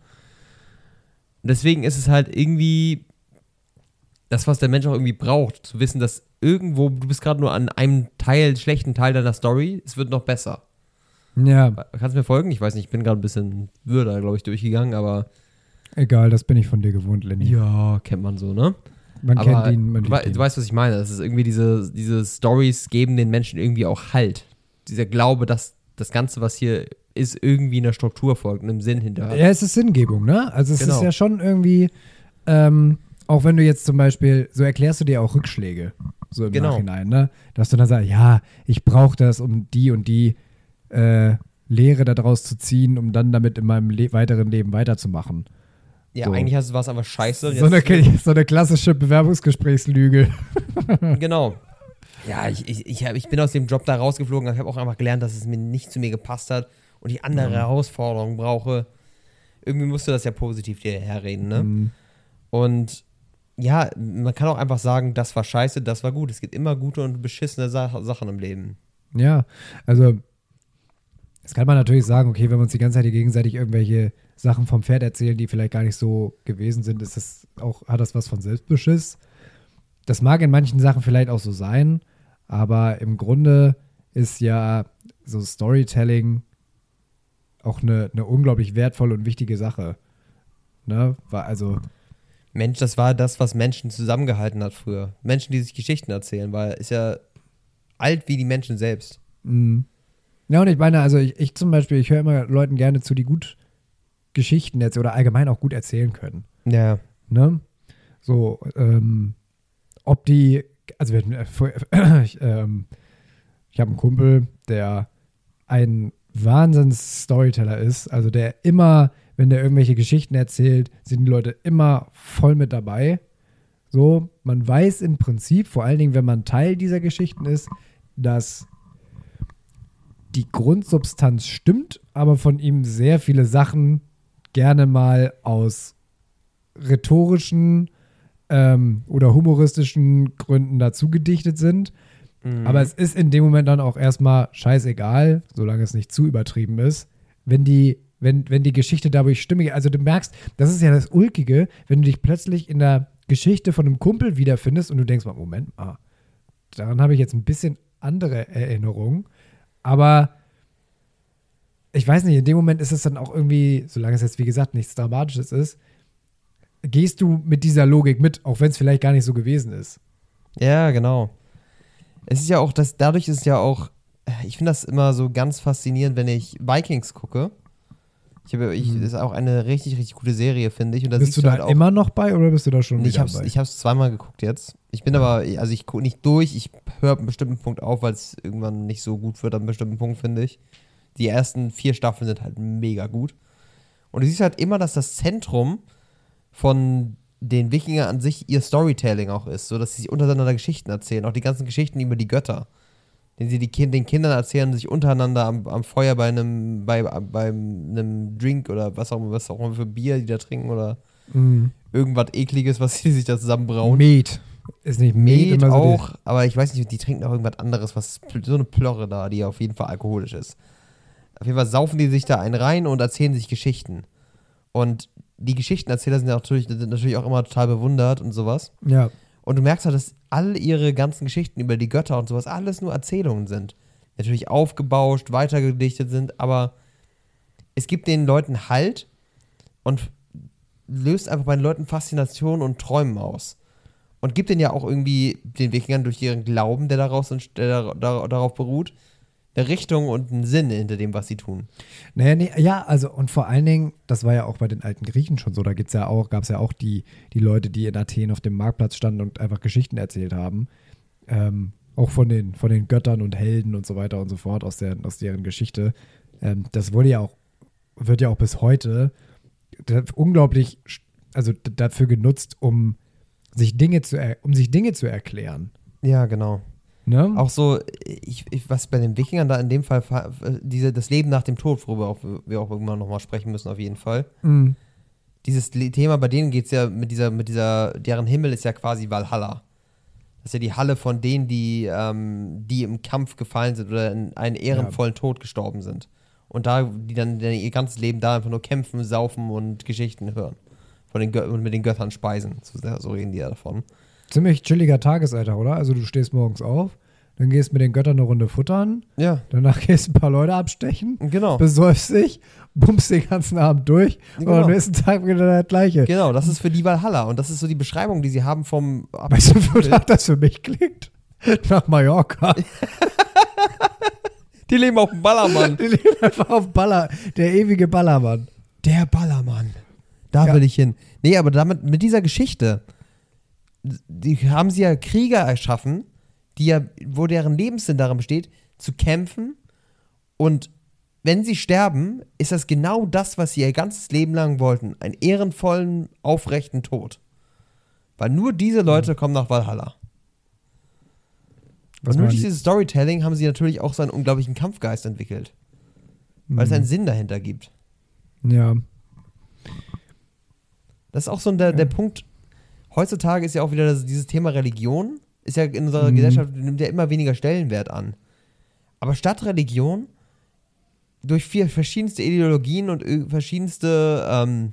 Und deswegen ist es halt irgendwie das, was der Mensch auch irgendwie braucht, zu wissen, dass irgendwo, du bist gerade nur an einem schlechten Teil deiner Story, es wird noch besser. Ja, Kannst du mir folgen? Ich weiß nicht, ich bin gerade ein bisschen würder, glaube ich, durchgegangen, aber egal, das bin ich von dir gewohnt, Lenny. ja, kennt man so, ne? Man Aber kennt ihn, man du, liebt ihn. du weißt, was ich meine. Das ist irgendwie diese Stories geben den Menschen irgendwie auch Halt. Dieser Glaube, dass das Ganze, was hier ist, irgendwie einer Struktur folgt und einem Sinn hinter. Ja, es ist Sinngebung, ne? Also es Genau. ist ja schon irgendwie, auch wenn du jetzt zum Beispiel, so erklärst du dir auch Rückschläge, so im Genau. Nachhinein, ne? Dass du dann sagst, ja, ich brauche das, um die und die Lehre daraus zu ziehen, um dann damit in meinem weiteren Leben weiterzumachen. Ja, so. eigentlich war es aber scheiße. Und So eine klassische Bewerbungsgesprächslüge. Genau. Ja, ich bin aus dem Job da rausgeflogen. Ich habe auch einfach gelernt, dass es mir nicht zu mir gepasst hat und ich andere Herausforderungen brauche. Irgendwie musst du das ja positiv dir herreden, ne? Mhm. Und ja, man kann auch einfach sagen, das war scheiße, das war gut. Es gibt immer gute und beschissene Sachen im Leben. Ja, also jetzt kann man natürlich sagen, okay, wenn wir uns die ganze Zeit hier gegenseitig irgendwelche Sachen vom Pferd erzählen, die vielleicht gar nicht so gewesen sind, hat das was von Selbstbeschiss. Das mag in manchen Sachen vielleicht auch so sein, aber im Grunde ist ja so Storytelling auch eine unglaublich wertvolle und wichtige Sache. Ne? Also, Mensch, das war das, was Menschen zusammengehalten hat früher. Menschen, die sich Geschichten erzählen, weil ist ja alt wie die Menschen selbst. ja, und ich meine, also ich zum Beispiel, ich höre immer Leuten gerne zu, die gut Geschichten erzählen oder allgemein auch gut erzählen können. Ja. Ne? So, ob die, also ich habe einen Kumpel, der ein Wahnsinns-Storyteller ist, also der immer, wenn der irgendwelche Geschichten erzählt, sind die Leute immer voll mit dabei. So, man weiß im Prinzip, vor allen Dingen, wenn man Teil dieser Geschichten ist, dass die Grundsubstanz stimmt, aber von ihm sehr viele Sachen gerne mal aus rhetorischen oder humoristischen Gründen dazu gedichtet sind. Aber es ist in dem Moment dann auch erstmal scheißegal, solange es nicht zu übertrieben ist, wenn die Geschichte dadurch stimmig, also du merkst, das ist ja das Ulkige, wenn du dich plötzlich in der Geschichte von einem Kumpel wiederfindest und du denkst mal, Moment mal, daran habe ich jetzt ein bisschen andere Erinnerungen, aber ich weiß nicht, in dem Moment ist es dann auch irgendwie, solange es jetzt wie gesagt nichts Dramatisches ist, gehst du mit dieser Logik mit, auch wenn es vielleicht gar nicht so gewesen ist. Ja, genau. Es ist ja auch, dadurch ist ja auch, ich finde das immer so ganz faszinierend, wenn ich Vikings gucke. Das ist auch eine richtig, richtig gute Serie, finde ich. Und da bist du da halt auch immer noch bei oder bist du da schon wieder bei? Ich habe es zweimal geguckt jetzt. Ich bin aber, also ich gucke nicht durch, ich höre ab einem bestimmten Punkt auf, weil es irgendwann nicht so gut wird, an einem bestimmten Punkt, finde ich. Die ersten 4 Staffeln sind halt mega gut. Und du siehst halt immer, dass das Zentrum von den Wikinger an sich ihr Storytelling auch ist, so dass sie sich untereinander Geschichten erzählen, auch die ganzen Geschichten über die Götter, den sie den Kindern erzählen, sich untereinander am Feuer bei einem Drink oder was auch immer für Bier die da trinken oder irgendwas Ekliges, was sie sich da zusammenbrauen. Met. Ist nicht Met immer so auch, aber ich weiß nicht, die trinken auch irgendwas anderes, was so eine Plörre da, die auf jeden Fall alkoholisch ist. Auf jeden Fall saufen die sich da einen rein und erzählen sich Geschichten. Und die Geschichtenerzähler sind ja natürlich auch immer total bewundert und sowas. Ja. Und du merkst halt, dass all ihre ganzen Geschichten über die Götter und sowas alles nur Erzählungen sind. Natürlich aufgebauscht, weitergedichtet sind, aber es gibt den Leuten Halt und löst einfach bei den Leuten Faszination und Träumen aus. Und gibt denen ja auch irgendwie den Wikingern durch ihren Glauben, der darauf beruht, eine Richtung und einen Sinn hinter dem, was sie tun. Ja, also und vor allen Dingen, das war ja auch bei den alten Griechen schon so, da gab es ja auch die Leute, die in Athen auf dem Marktplatz standen und einfach Geschichten erzählt haben. Auch von den Göttern und Helden und so weiter und so fort aus deren Geschichte. Das wird ja auch bis heute unglaublich, also dafür genutzt, um sich Dinge zu erklären. Ja, genau. Ne? Auch so, was bei den Wikingern da in dem Fall, das Leben nach dem Tod, worüber wir auch irgendwann nochmal sprechen müssen, auf jeden Fall. Mhm. Dieses Thema, bei denen geht es ja deren Himmel ist ja quasi Valhalla. Das ist ja die Halle von denen, die im Kampf gefallen sind oder in einen ehrenvollen Tod gestorben sind. Und die dann ihr ganzes Leben da einfach nur kämpfen, saufen und Geschichten hören. Und mit den Göttern speisen. So reden die ja davon. Ziemlich chilliger Tagesalltag, oder? Also du stehst morgens auf, dann gehst mit den Göttern eine Runde futtern, ja. Danach gehst ein paar Leute abstechen, genau. Besäufst dich, bummst den ganzen Abend durch genau. Und am nächsten Tag wieder das Gleiche. Genau, das ist für die Valhalla und das ist so die Beschreibung, die sie haben vom Weißt du, wonach das für mich klingt? Nach Mallorca. Die leben auf dem Ballermann. Die leben einfach auf der ewige Ballermann. Der Ballermann. Da will ich hin. Nee, aber mit dieser Geschichte, die haben sie ja Krieger erschaffen, wo deren Lebenssinn darin besteht, zu kämpfen. Und wenn sie sterben, ist das genau das, was sie ihr ganzes Leben lang wollten. Einen ehrenvollen, aufrechten Tod. Weil nur diese Leute kommen nach Valhalla. Und nur durch dieses Storytelling haben sie natürlich auch so einen unglaublichen Kampfgeist entwickelt. Weil es einen Sinn dahinter gibt. Ja. Das ist auch so der Punkt. Heutzutage ist ja auch wieder dieses Thema Religion, ist ja in unserer Gesellschaft, nimmt ja immer weniger Stellenwert an. Aber statt Religion, durch verschiedenste Ideologien und verschiedenste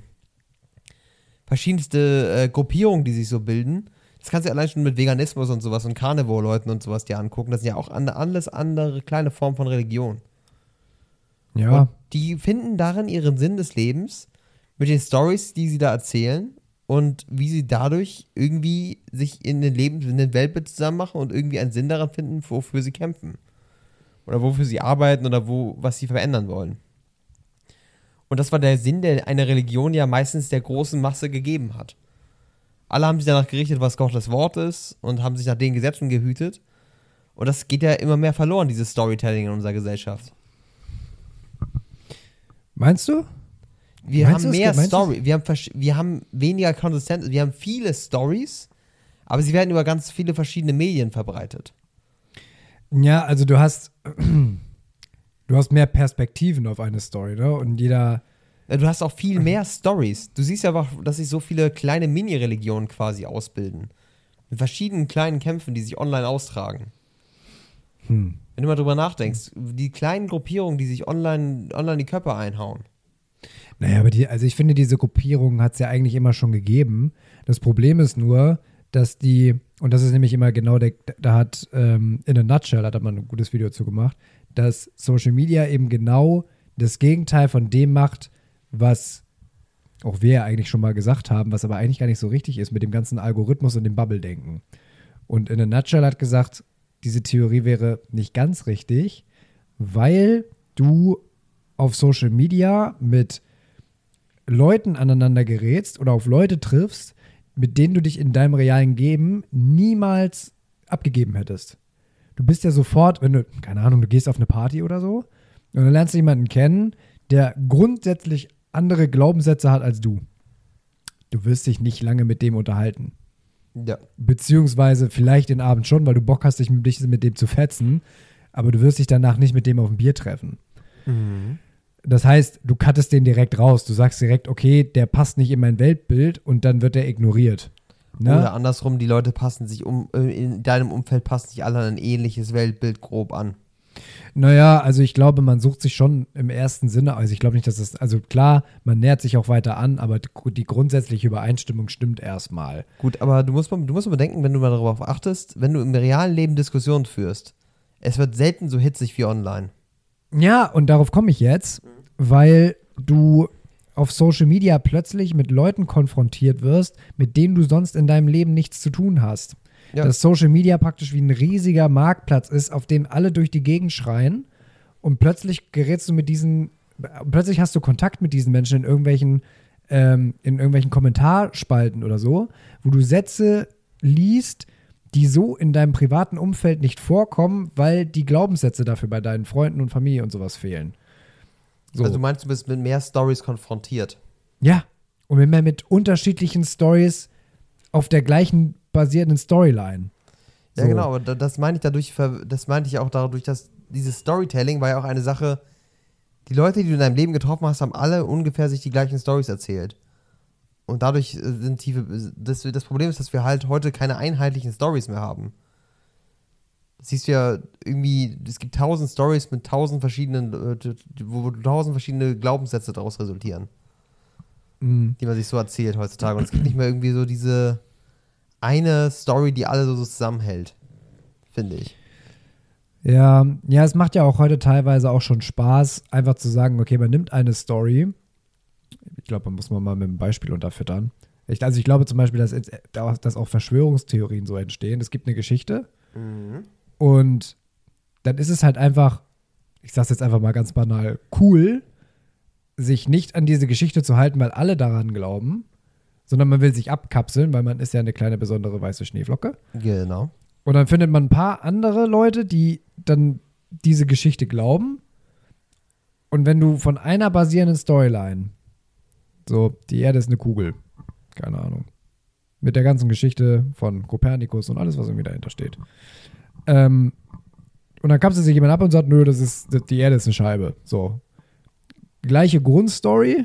Gruppierungen, die sich so bilden, das kannst du ja allein schon mit Veganismus und sowas und Carnivore-Leuten und sowas dir angucken, das sind ja auch alles andere kleine Formen von Religion. Ja. Und die finden darin ihren Sinn des Lebens mit den Storys, die sie da erzählen und wie sie dadurch irgendwie sich in den Weltbild zusammen machen und irgendwie einen Sinn daran finden, wofür sie kämpfen. Oder wofür sie arbeiten oder was sie verändern wollen. Und das war der Sinn, der eine Religion ja meistens der großen Masse gegeben hat. Alle haben sich danach gerichtet, was Gottes Wort ist und haben sich nach den Gesetzen gehütet. Und das geht ja immer mehr verloren, dieses Storytelling in unserer Gesellschaft. Meinst du? Wir haben mehr Story, wir haben weniger Konsistenz, wir haben viele Stories, aber sie werden über ganz viele verschiedene Medien verbreitet. Ja, also du hast mehr Perspektiven auf eine Story, ne? Und Du hast auch viel mehr Stories. Du siehst ja aber, dass sich so viele kleine Mini-Religionen quasi ausbilden. Mit verschiedenen kleinen Kämpfen, die sich online austragen. Wenn du mal drüber nachdenkst, die kleinen Gruppierungen, die sich online die Köpfe einhauen. Naja, aber also ich finde, diese Gruppierung hat es ja eigentlich immer schon gegeben. Das Problem ist nur, dass und das ist nämlich immer genau, da hat in a nutshell, hat man ein gutes Video dazu gemacht, dass Social Media eben genau das Gegenteil von dem macht, was auch wir ja eigentlich schon mal gesagt haben, was aber eigentlich gar nicht so richtig ist mit dem ganzen Algorithmus und dem Bubble-Denken. Und in a nutshell hat gesagt, diese Theorie wäre nicht ganz richtig, weil du auf Social Media mit Leuten aneinander gerätst oder auf Leute triffst, mit denen du dich in deinem realen Leben niemals abgegeben hättest. Du bist ja sofort, wenn du, keine Ahnung, du gehst auf eine Party oder so und dann lernst du jemanden kennen, der grundsätzlich andere Glaubenssätze hat als du. Du wirst dich nicht lange mit dem unterhalten. Ja. Beziehungsweise vielleicht den Abend schon, weil du Bock hast, dich mit dem zu fetzen, aber du wirst dich danach nicht mit dem auf ein Bier treffen. Mhm. Das heißt, du cuttest den direkt raus. Du sagst direkt, okay, der passt nicht in mein Weltbild und dann wird der ignoriert. Ne? Oder andersrum, die Leute passen sich in deinem Umfeld passen sich alle an ein ähnliches Weltbild grob an. Naja, also ich glaube, man sucht sich schon im ersten Sinne, also ich glaube nicht, dass also klar, man nähert sich auch weiter an, aber die grundsätzliche Übereinstimmung stimmt erstmal. Gut, aber du musst mal bedenken, wenn du mal darauf achtest, wenn du im realen Leben Diskussionen führst, es wird selten so hitzig wie online. Ja, und darauf komme ich jetzt, weil du auf Social Media plötzlich mit Leuten konfrontiert wirst, mit denen du sonst in deinem Leben nichts zu tun hast. Ja. Dass Social Media praktisch wie ein riesiger Marktplatz ist, auf dem alle durch die Gegend schreien und plötzlich gerätst du plötzlich hast du Kontakt mit diesen Menschen in irgendwelchen Kommentarspalten oder so, wo du Sätze liest, die so in deinem privaten Umfeld nicht vorkommen, weil die Glaubenssätze dafür bei deinen Freunden und Familie und sowas fehlen. So. Also du meinst, du bist mit mehr Stories konfrontiert? Ja. Und mit unterschiedlichen Stories auf der gleichen basierenden Storyline. So. Ja, genau, aber das meinte ich auch dadurch, dass dieses Storytelling war ja auch eine Sache, die Leute, die du in deinem Leben getroffen hast, haben alle ungefähr sich die gleichen Stories erzählt. Und dadurch das Problem ist, dass wir halt heute keine einheitlichen Stories mehr haben. Das siehst du ja irgendwie, es gibt 1000 Stories mit 1000 verschiedenen, wo 1000 verschiedene Glaubenssätze daraus resultieren. Die man sich so erzählt heutzutage. Und es gibt nicht mehr irgendwie so diese eine Story, die alle so zusammenhält, finde ich. Ja, es macht ja auch heute teilweise auch schon Spaß, einfach zu sagen, okay, man nimmt eine Story. Ich glaube, man muss mal mit einem Beispiel unterfüttern. Ich glaube zum Beispiel, dass auch Verschwörungstheorien so entstehen. Es gibt eine Geschichte und dann ist es halt einfach, ich sag's jetzt einfach mal ganz banal, cool, sich nicht an diese Geschichte zu halten, weil alle daran glauben, sondern man will sich abkapseln, weil man ist ja eine kleine besondere weiße Schneeflocke. Genau. Und dann findet man ein paar andere Leute, die dann diese Geschichte glauben. Und wenn du von einer basierenden Storyline, so, die Erde ist eine Kugel, keine Ahnung, mit der ganzen Geschichte von Kopernikus und alles, was irgendwie dahinter steht. Und dann kapselt sich jemand ab und sagt, nö, die Erde ist eine Scheibe. So. Gleiche Grundstory,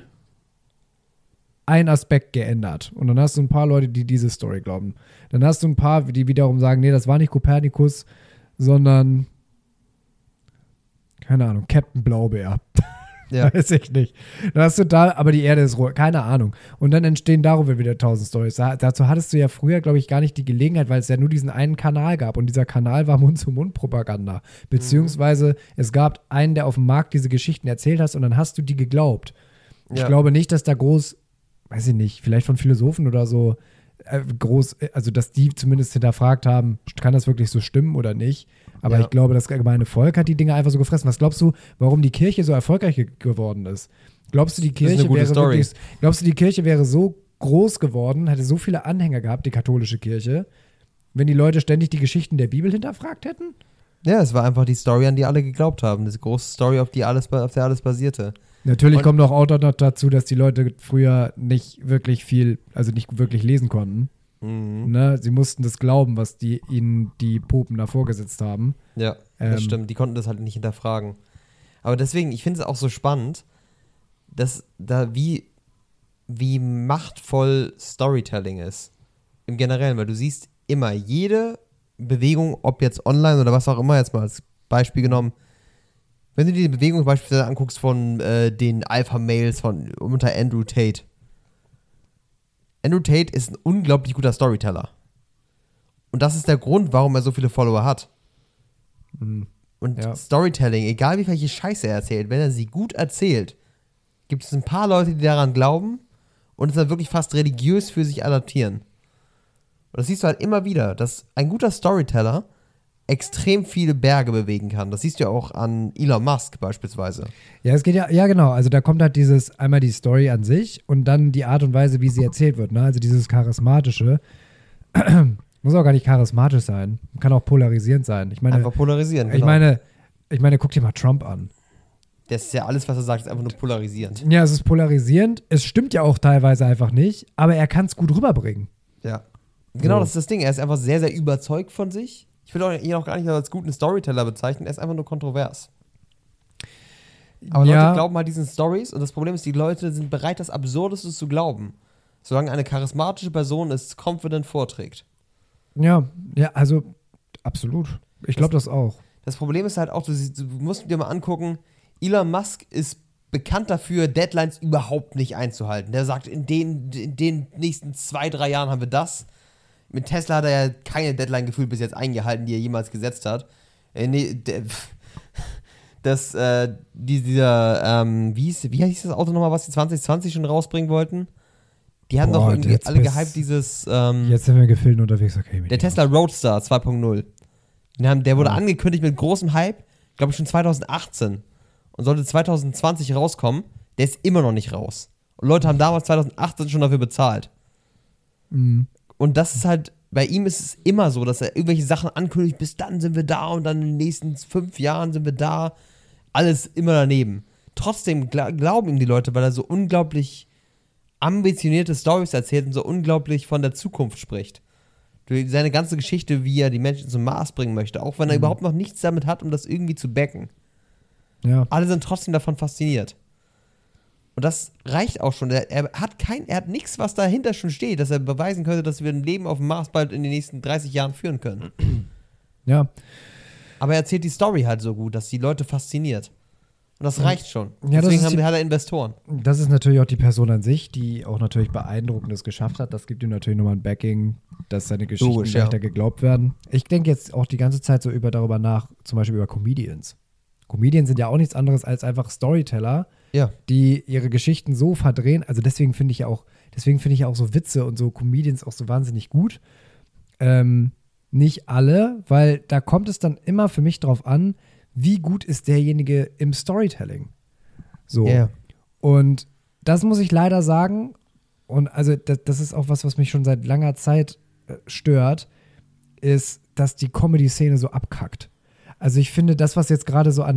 ein Aspekt geändert. Und dann hast du ein paar Leute, die diese Story glauben. Dann hast du ein paar, die wiederum sagen, nee, das war nicht Kopernikus, sondern, keine Ahnung, Captain Blaubeer. Ja. Weiß ich nicht. Dann hast du aber die Erde ist rot, keine Ahnung. Und dann entstehen darüber wieder 1000 Storys. Dazu hattest du ja früher, glaube ich, gar nicht die Gelegenheit, weil es ja nur diesen einen Kanal gab. Und dieser Kanal war Mund-zu-Mund-Propaganda. Beziehungsweise es gab einen, der auf dem Markt diese Geschichten erzählt hat und dann hast du die geglaubt. Ja. Ich glaube nicht, dass da groß, weiß ich nicht, vielleicht von Philosophen oder so, also dass die zumindest hinterfragt haben, kann das wirklich so stimmen oder nicht? Aber ich glaube, das gemeine Volk hat die Dinge einfach so gefressen. Was glaubst du, warum die Kirche so erfolgreich geworden ist? Glaubst du, die Kirche wäre so groß geworden, hätte so viele Anhänger gehabt, die katholische Kirche, wenn die Leute ständig die Geschichten der Bibel hinterfragt hätten? Ja, es war einfach die Story, an die alle geglaubt haben. Diese große Story, auf der alles basierte. Natürlich kommt auch noch dazu, dass die Leute früher nicht wirklich lesen konnten. Ne? Sie mussten das glauben, was ihnen die Popen da vorgesetzt haben. Ja, das stimmt. Die konnten das halt nicht hinterfragen. Aber deswegen, ich finde es auch so spannend, wie machtvoll Storytelling ist. Im Generellen, weil du siehst immer jede Bewegung, ob jetzt online oder was auch immer, jetzt mal als Beispiel genommen, wenn du dir die Bewegung beispielsweise anguckst von den Alpha-Males unter Andrew Tate. Andrew Tate ist ein unglaublich guter Storyteller. Und das ist der Grund, warum er so viele Follower hat. Und Storytelling, egal wie welche Scheiße er erzählt, wenn er sie gut erzählt, gibt es ein paar Leute, die daran glauben und es dann wirklich fast religiös für sich adaptieren. Und das siehst du halt immer wieder, dass ein guter Storyteller extrem viele Berge bewegen kann. Das siehst du ja auch an Elon Musk beispielsweise. Ja, es geht ja genau. Also da kommt halt einmal die Story an sich und dann die Art und Weise, wie sie erzählt wird. Ne? Also dieses Charismatische. Muss auch gar nicht charismatisch sein. Kann auch polarisierend sein. Ich meine, einfach polarisieren, genau. Ich meine, guck dir mal Trump an. Das ist ja alles, was er sagt, ist einfach nur polarisierend. Ja, es ist polarisierend. Es stimmt ja auch teilweise einfach nicht, aber er kann es gut rüberbringen. Ja. Genau, das ist das Ding. Er ist einfach sehr, sehr überzeugt von sich. Ich will ihn auch gar nicht als guten Storyteller bezeichnen. Er ist einfach nur kontrovers. Aber Leute glauben halt diesen Stories und das Problem ist, die Leute sind bereit, das Absurdeste zu glauben. Solange eine charismatische Person es confident vorträgt. Ja, also absolut. Ich glaube das auch. Das Problem ist halt auch, du musst dir mal angucken, Elon Musk ist bekannt dafür, Deadlines überhaupt nicht einzuhalten. Der sagt, in den nächsten 2-3 Jahren haben wir das. Mit Tesla hat er ja keine Deadline gefühlt bis jetzt eingehalten, die er jemals gesetzt hat. Wie hieß das Auto nochmal, was die 2020 schon rausbringen wollten? Die haben doch irgendwie alle gehypt, dieses jetzt sind wir gefilmt unterwegs, okay. Der Tesla Roadster 2.0. Der wurde angekündigt mit großem Hype, glaube ich schon 2018. Und sollte 2020 rauskommen. Der ist immer noch nicht raus. Und Leute haben damals 2018 schon dafür bezahlt. Mhm. Und das ist halt, bei ihm ist es immer so, dass er irgendwelche Sachen ankündigt, bis dann sind wir da und dann in den nächsten 5 Jahren sind wir da. Alles immer daneben. Trotzdem glauben ihm die Leute, weil er so unglaublich ambitionierte Storys erzählt und so unglaublich von der Zukunft spricht. Durch seine ganze Geschichte, wie er die Menschen zum Mars bringen möchte, auch wenn er überhaupt noch nichts damit hat, um das irgendwie zu backen. Ja. Alle sind trotzdem davon fasziniert. Und das reicht auch schon. Er hat nichts, was dahinter schon steht, dass er beweisen könnte, dass wir ein Leben auf dem Mars bald in den nächsten 30 Jahren führen können. Ja. Aber er erzählt die Story halt so gut, dass die Leute fasziniert. Und das reicht schon. Ja, deswegen hat er Investoren. Das ist natürlich auch die Person an sich, die auch natürlich Beeindruckendes geschafft hat. Das gibt ihm natürlich nochmal ein Backing, dass seine Geschichten leichter geglaubt werden. Ich denke jetzt auch die ganze Zeit so darüber nach, zum Beispiel über Comedians. Comedians sind ja auch nichts anderes als einfach Storyteller, die ihre Geschichten so verdrehen. Also deswegen finde ich ja auch so Witze und so Comedians auch so wahnsinnig gut. Nicht alle, weil da kommt es dann immer für mich drauf an, wie gut ist derjenige im Storytelling. So. Yeah. Und das muss ich leider sagen. Und also das ist auch was mich schon seit langer Zeit stört, ist, dass die Comedy-Szene so abkackt. Also ich finde, das, was jetzt gerade so an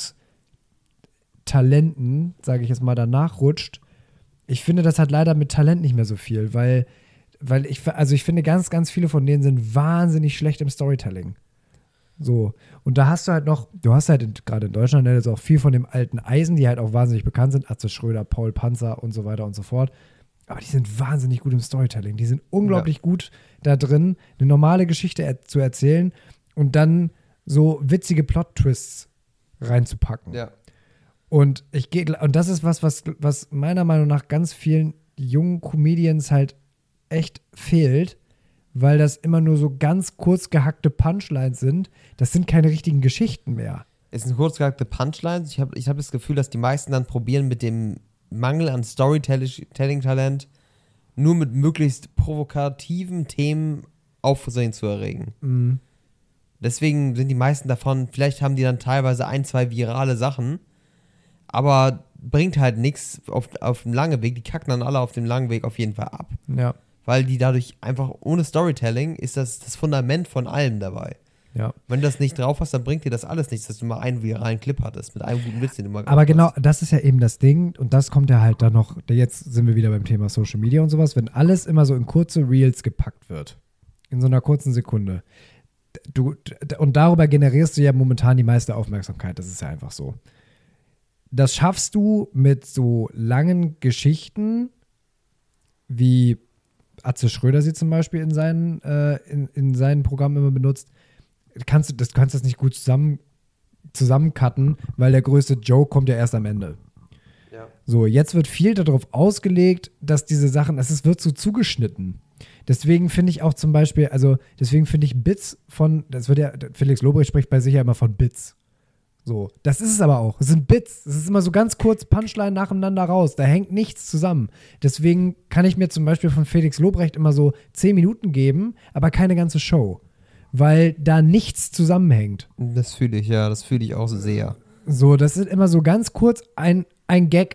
Nachwuchstalenten, sage ich jetzt mal, danach rutscht, ich finde, das hat leider mit Talent nicht mehr so viel, weil ich finde, ganz, ganz viele von denen sind wahnsinnig schlecht im Storytelling. So. Und da hast du halt gerade in Deutschland also auch viel von dem alten Eisen, die halt auch wahnsinnig bekannt sind, Atze Schröder, Paul Panzer und so weiter und so fort. Aber die sind wahnsinnig gut im Storytelling. Die sind unglaublich gut da drin, eine normale Geschichte zu erzählen und dann so witzige Plot-Twists reinzupacken. Ja. Und das ist was meiner Meinung nach ganz vielen jungen Comedians halt echt fehlt, weil das immer nur so ganz kurz gehackte Punchlines sind. Das sind keine richtigen Geschichten mehr. Es sind kurz gehackte Punchlines. Ich hab das Gefühl, dass die meisten dann probieren, mit dem Mangel an Storytelling-Talent nur mit möglichst provokativen Themen Aufsehen zu erregen. Mhm. Deswegen sind die meisten davon, vielleicht haben die dann teilweise 1-2 virale Sachen, aber bringt halt nichts auf dem langen Weg. Die kacken dann alle auf dem langen Weg auf jeden Fall ab. Ja. Weil die dadurch einfach, ohne Storytelling, ist das Fundament von allem dabei. Ja. Wenn du das nicht drauf hast, dann bringt dir das alles nichts, dass du mal einen viralen Clip hattest, mit einem guten Witz, den du mal Aber genau, das ist ja eben das Ding und das kommt ja halt dann noch, jetzt sind wir wieder beim Thema Social Media und sowas, wenn alles immer so in kurze Reels gepackt wird, in so einer kurzen Sekunde, und darüber generierst du ja momentan die meiste Aufmerksamkeit, das ist ja einfach so. das schaffst du mit so langen Geschichten, wie Atze Schröder sie zum Beispiel in seinen Programmen immer benutzt. Du kannst das nicht gut zusammencutten, weil der größte Joke kommt ja erst am Ende. Ja. So, jetzt wird viel darauf ausgelegt, dass diese Sachen, wird so zugeschnitten. Deswegen finde ich auch zum Beispiel, deswegen finde ich Bits Felix Lobrecht spricht bei sich ja immer von Bits. So, das ist es aber auch. Es sind Bits. Es ist immer so ganz kurz Punchline nacheinander raus. Da hängt nichts zusammen. Deswegen kann ich mir zum Beispiel von Felix Lobrecht immer so 10 Minuten geben, aber keine ganze Show. Weil da nichts zusammenhängt. Das fühle ich auch sehr. So, das ist immer so ganz kurz ein Gag.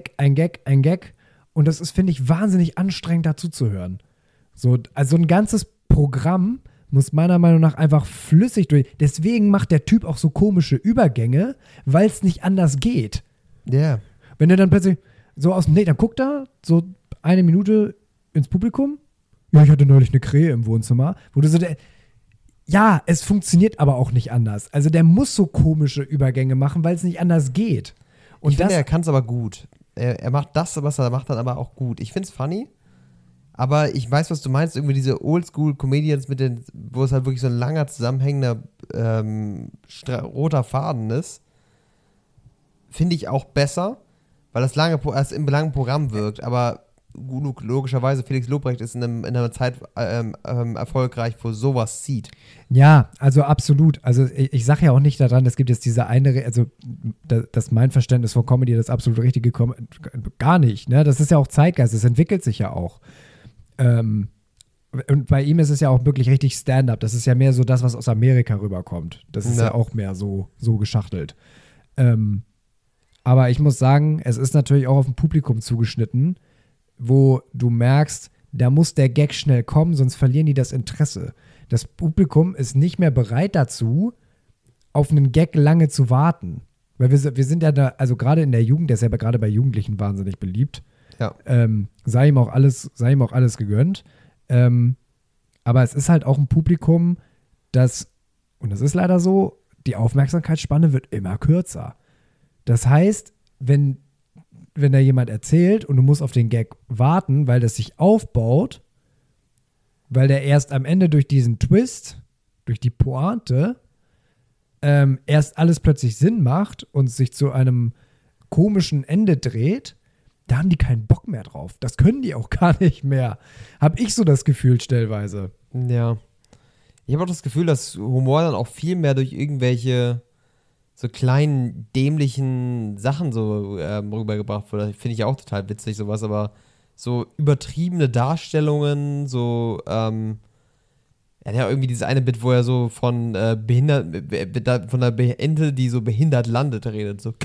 Und das ist, finde ich, wahnsinnig anstrengend dazu zu hören. So, also ein ganzes Programm muss meiner Meinung nach einfach flüssig durch. Deswegen macht der Typ auch so komische Übergänge, weil es nicht anders geht. Ja. Yeah. Wenn er dann plötzlich so aus dem dann guckt er so 1 Minute ins Publikum. Ja, ich hatte neulich eine Krähe im Wohnzimmer, wo du so ja, es funktioniert aber auch nicht anders. Also der muss so komische Übergänge machen, weil es nicht anders geht. Und ich finde, er kann es aber gut. Er macht das, was er macht, dann aber auch gut. Ich finde es funny, aber ich weiß, was du meinst. Irgendwie diese Oldschool-Comedians wo es halt wirklich so ein langer, zusammenhängender roter Faden ist, finde ich auch besser, weil das im langen Programm wirkt. Aber logischerweise, Felix Lobrecht ist in einer Zeit erfolgreich, wo sowas zieht. Ja, also absolut. Also ich sage ja auch nicht daran, es gibt jetzt diese eine, dass mein Verständnis von Comedy das absolut richtige gar nicht. Ne? Das ist ja auch Zeitgeist, das entwickelt sich ja auch. Und bei ihm ist es ja auch wirklich richtig Stand-up. Das ist ja mehr so das, was aus Amerika rüberkommt. Das ist ja auch mehr so geschachtelt. Aber ich muss sagen, es ist natürlich auch auf ein Publikum zugeschnitten, wo du merkst, da muss der Gag schnell kommen, sonst verlieren die das Interesse. Das Publikum ist nicht mehr bereit dazu, auf einen Gag lange zu warten. Weil wir sind ja da, also gerade in der Jugend, der ist ja gerade bei Jugendlichen wahnsinnig beliebt. Ja. Sei ihm auch alles gegönnt. Aber es ist halt auch ein Publikum, und das ist leider so, die Aufmerksamkeitsspanne wird immer kürzer. Das heißt, wenn da jemand erzählt und du musst auf den Gag warten, weil das sich aufbaut, weil der erst am Ende durch diesen Twist, durch die Pointe, erst alles plötzlich Sinn macht und sich zu einem komischen Ende dreht, da haben die keinen Bock mehr drauf. Das können die auch gar nicht mehr. Hab ich so das Gefühl stellweise. Ja. Ich habe auch das Gefühl, dass Humor dann auch viel mehr durch irgendwelche so kleinen, dämlichen Sachen so rübergebracht wurde. Finde ich auch total witzig, sowas, aber so übertriebene Darstellungen, so, er hat ja irgendwie dieses eine Bit, wo er so von von einer Ente, die so behindert landet, redet, so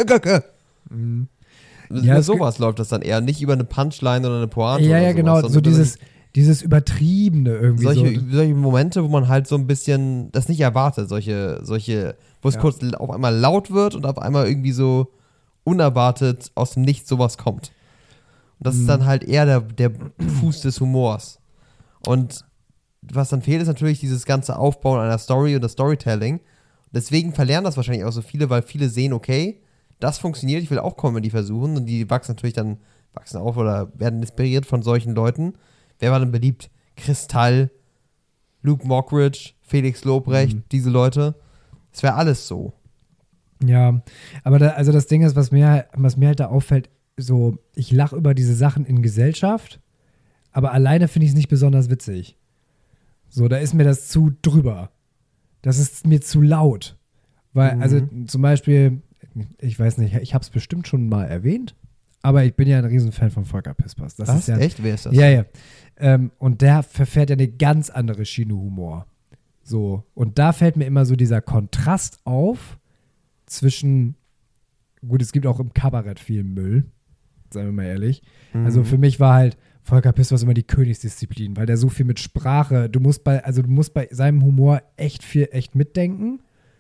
Mhm. Ja, sowas läuft das dann eher, nicht über eine Punchline oder eine Pointe. Ja, oder genau, sowas, so dieses Übertriebene irgendwie. Solche Momente, wo man halt so ein bisschen das nicht erwartet, solche, wo es kurz auf einmal laut wird und auf einmal irgendwie so unerwartet aus dem Nichts sowas kommt. Und das ist dann halt eher der Fuß des Humors. Und was dann fehlt, ist natürlich dieses ganze Aufbauen einer Story und das Storytelling. Deswegen verlernen das wahrscheinlich auch so viele, weil viele sehen, okay, das funktioniert, ich will auch Comedy versuchen. Und die wachsen auf oder werden inspiriert von solchen Leuten. Wer war denn beliebt? Kristall, Luke Mockridge, Felix Lobrecht, diese Leute. Es wäre alles so. Ja, aber das Ding ist, was mir halt da auffällt, so, ich lache über diese Sachen in Gesellschaft, aber alleine finde ich es nicht besonders witzig. So, da ist mir das zu drüber. Das ist mir zu laut. Weil, also zum Beispiel, ich weiß nicht, ich habe es bestimmt schon mal erwähnt, aber ich bin ja ein Riesenfan von Volker Pispers. Das ist ja, echt? Wer ist das? Ja, ja. Und der verfährt ja eine ganz andere Schiene Humor. So, und da fällt mir immer so dieser Kontrast auf zwischen, gut, es gibt auch im Kabarett viel Müll, seien wir mal ehrlich. Also für mich war halt Volker Pispers immer die Königsdisziplin, weil der so viel mit Sprache, du musst bei seinem Humor echt mitdenken.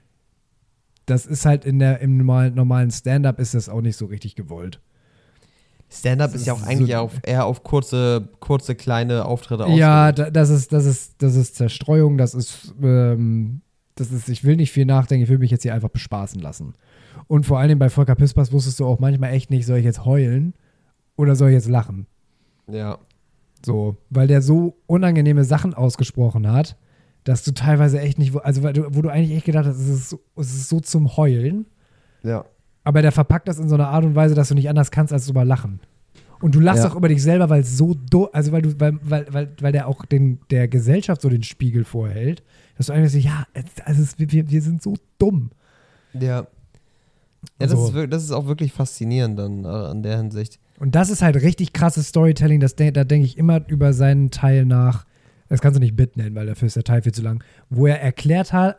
Das ist halt im normalen Stand-up ist das auch nicht so richtig gewollt. Stand-up ist ja auch eigentlich eher auf kurze, kleine Auftritte ausgelegt. Ja, das ist Zerstreuung, das ist ich will nicht viel nachdenken, ich will mich jetzt hier einfach bespaßen lassen. Und vor allem bei Volker Pispers wusstest du auch manchmal echt nicht, soll ich jetzt heulen oder soll ich jetzt lachen? Ja. So, weil der so unangenehme Sachen ausgesprochen hat, dass du teilweise echt nicht, also wo du eigentlich echt gedacht hast, es ist so zum Heulen, Ja. aber der verpackt das in so einer Art und Weise, dass du nicht anders kannst, als drüber lachen. Und du lachst auch über dich selber, weil es so also weil der auch der Gesellschaft so den Spiegel vorhält, dass du eigentlich so, wir sind so dumm. Ja. Ja, das ist auch wirklich faszinierend dann an der Hinsicht. Und das ist halt richtig krasses Storytelling, da denke ich immer über seinen Teil nach, das kannst du nicht Bit nennen, weil dafür ist der Teil viel zu lang, wo er erklärt hat,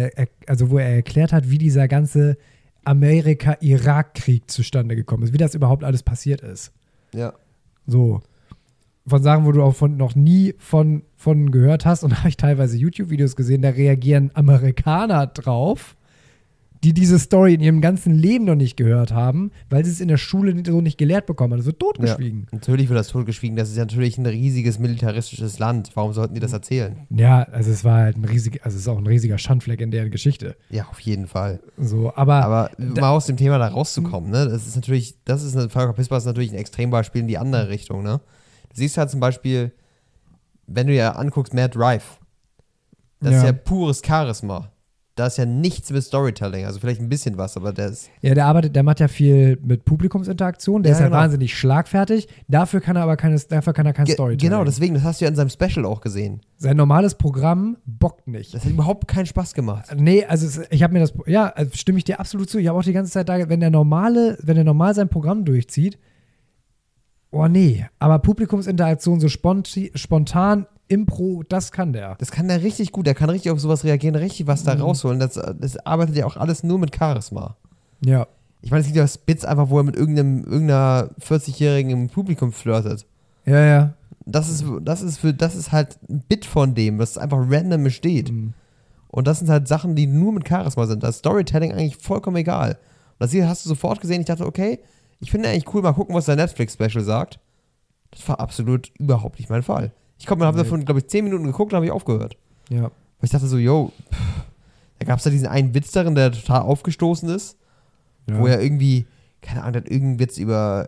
wie dieser ganze Amerika-Irak-Krieg zustande gekommen ist, wie das überhaupt alles passiert ist. Ja. So. Von Sachen, wo du auch noch nie von gehört hast, und da habe ich teilweise YouTube-Videos gesehen, da reagieren Amerikaner drauf, die diese Story in ihrem ganzen Leben noch nicht gehört haben, weil sie es in der Schule so nicht gelehrt bekommen haben. Das wird totgeschwiegen. Ja, natürlich wird das totgeschwiegen. Das ist ja natürlich ein riesiges militaristisches Land. Warum sollten die das erzählen? Ja, also es war halt es ist auch ein riesiger Schandfleck in deren Geschichte. Ja, auf jeden Fall. So, aber mal aus dem Thema da rauszukommen, ne? Volker Pisper ist natürlich ein Extrembeispiel in die andere Richtung, ne? Du siehst halt zum Beispiel, wenn du dir anguckst, Matt Rife, das ist ja pures Charisma. Da ist ja nichts mit Storytelling, also vielleicht ein bisschen was, aber der ist... Ja, der macht ja viel mit Publikumsinteraktion, der ist ja wahnsinnig schlagfertig, dafür kann er kein Storytelling. Genau, deswegen, das hast du ja in seinem Special auch gesehen. Sein normales Programm bockt nicht. Das hat überhaupt keinen Spaß gemacht. Nee, also ich habe mir also stimme ich dir absolut zu, ich habe auch die ganze Zeit da, wenn der normal sein Programm durchzieht, oh nee, aber Publikumsinteraktion so spontan, Impro, das kann der. Das kann der richtig gut, der kann richtig auf sowas reagieren, richtig was da rausholen. Das arbeitet ja auch alles nur mit Charisma. Ja. Ich meine, es gibt ja Bits einfach, wo er mit irgendeiner 40-Jährigen im Publikum flirtet. Ja, ja. Das ist halt ein Bit von dem, was einfach random steht. Mhm. Und das sind halt Sachen, die nur mit Charisma sind. Das ist Storytelling eigentlich vollkommen egal. Und das hier hast du sofort gesehen, ich dachte, okay, ich finde eigentlich cool, mal gucken, was der Netflix-Special sagt. Das war absolut überhaupt nicht mein Fall. Ich habe davon, glaube ich, 10 Minuten geguckt und habe ich aufgehört. Ja. Weil ich dachte so, da gab es da diesen einen Witz darin, der total aufgestoßen ist, wo er irgendwie, keine Ahnung, der hat irgendeinen Witz über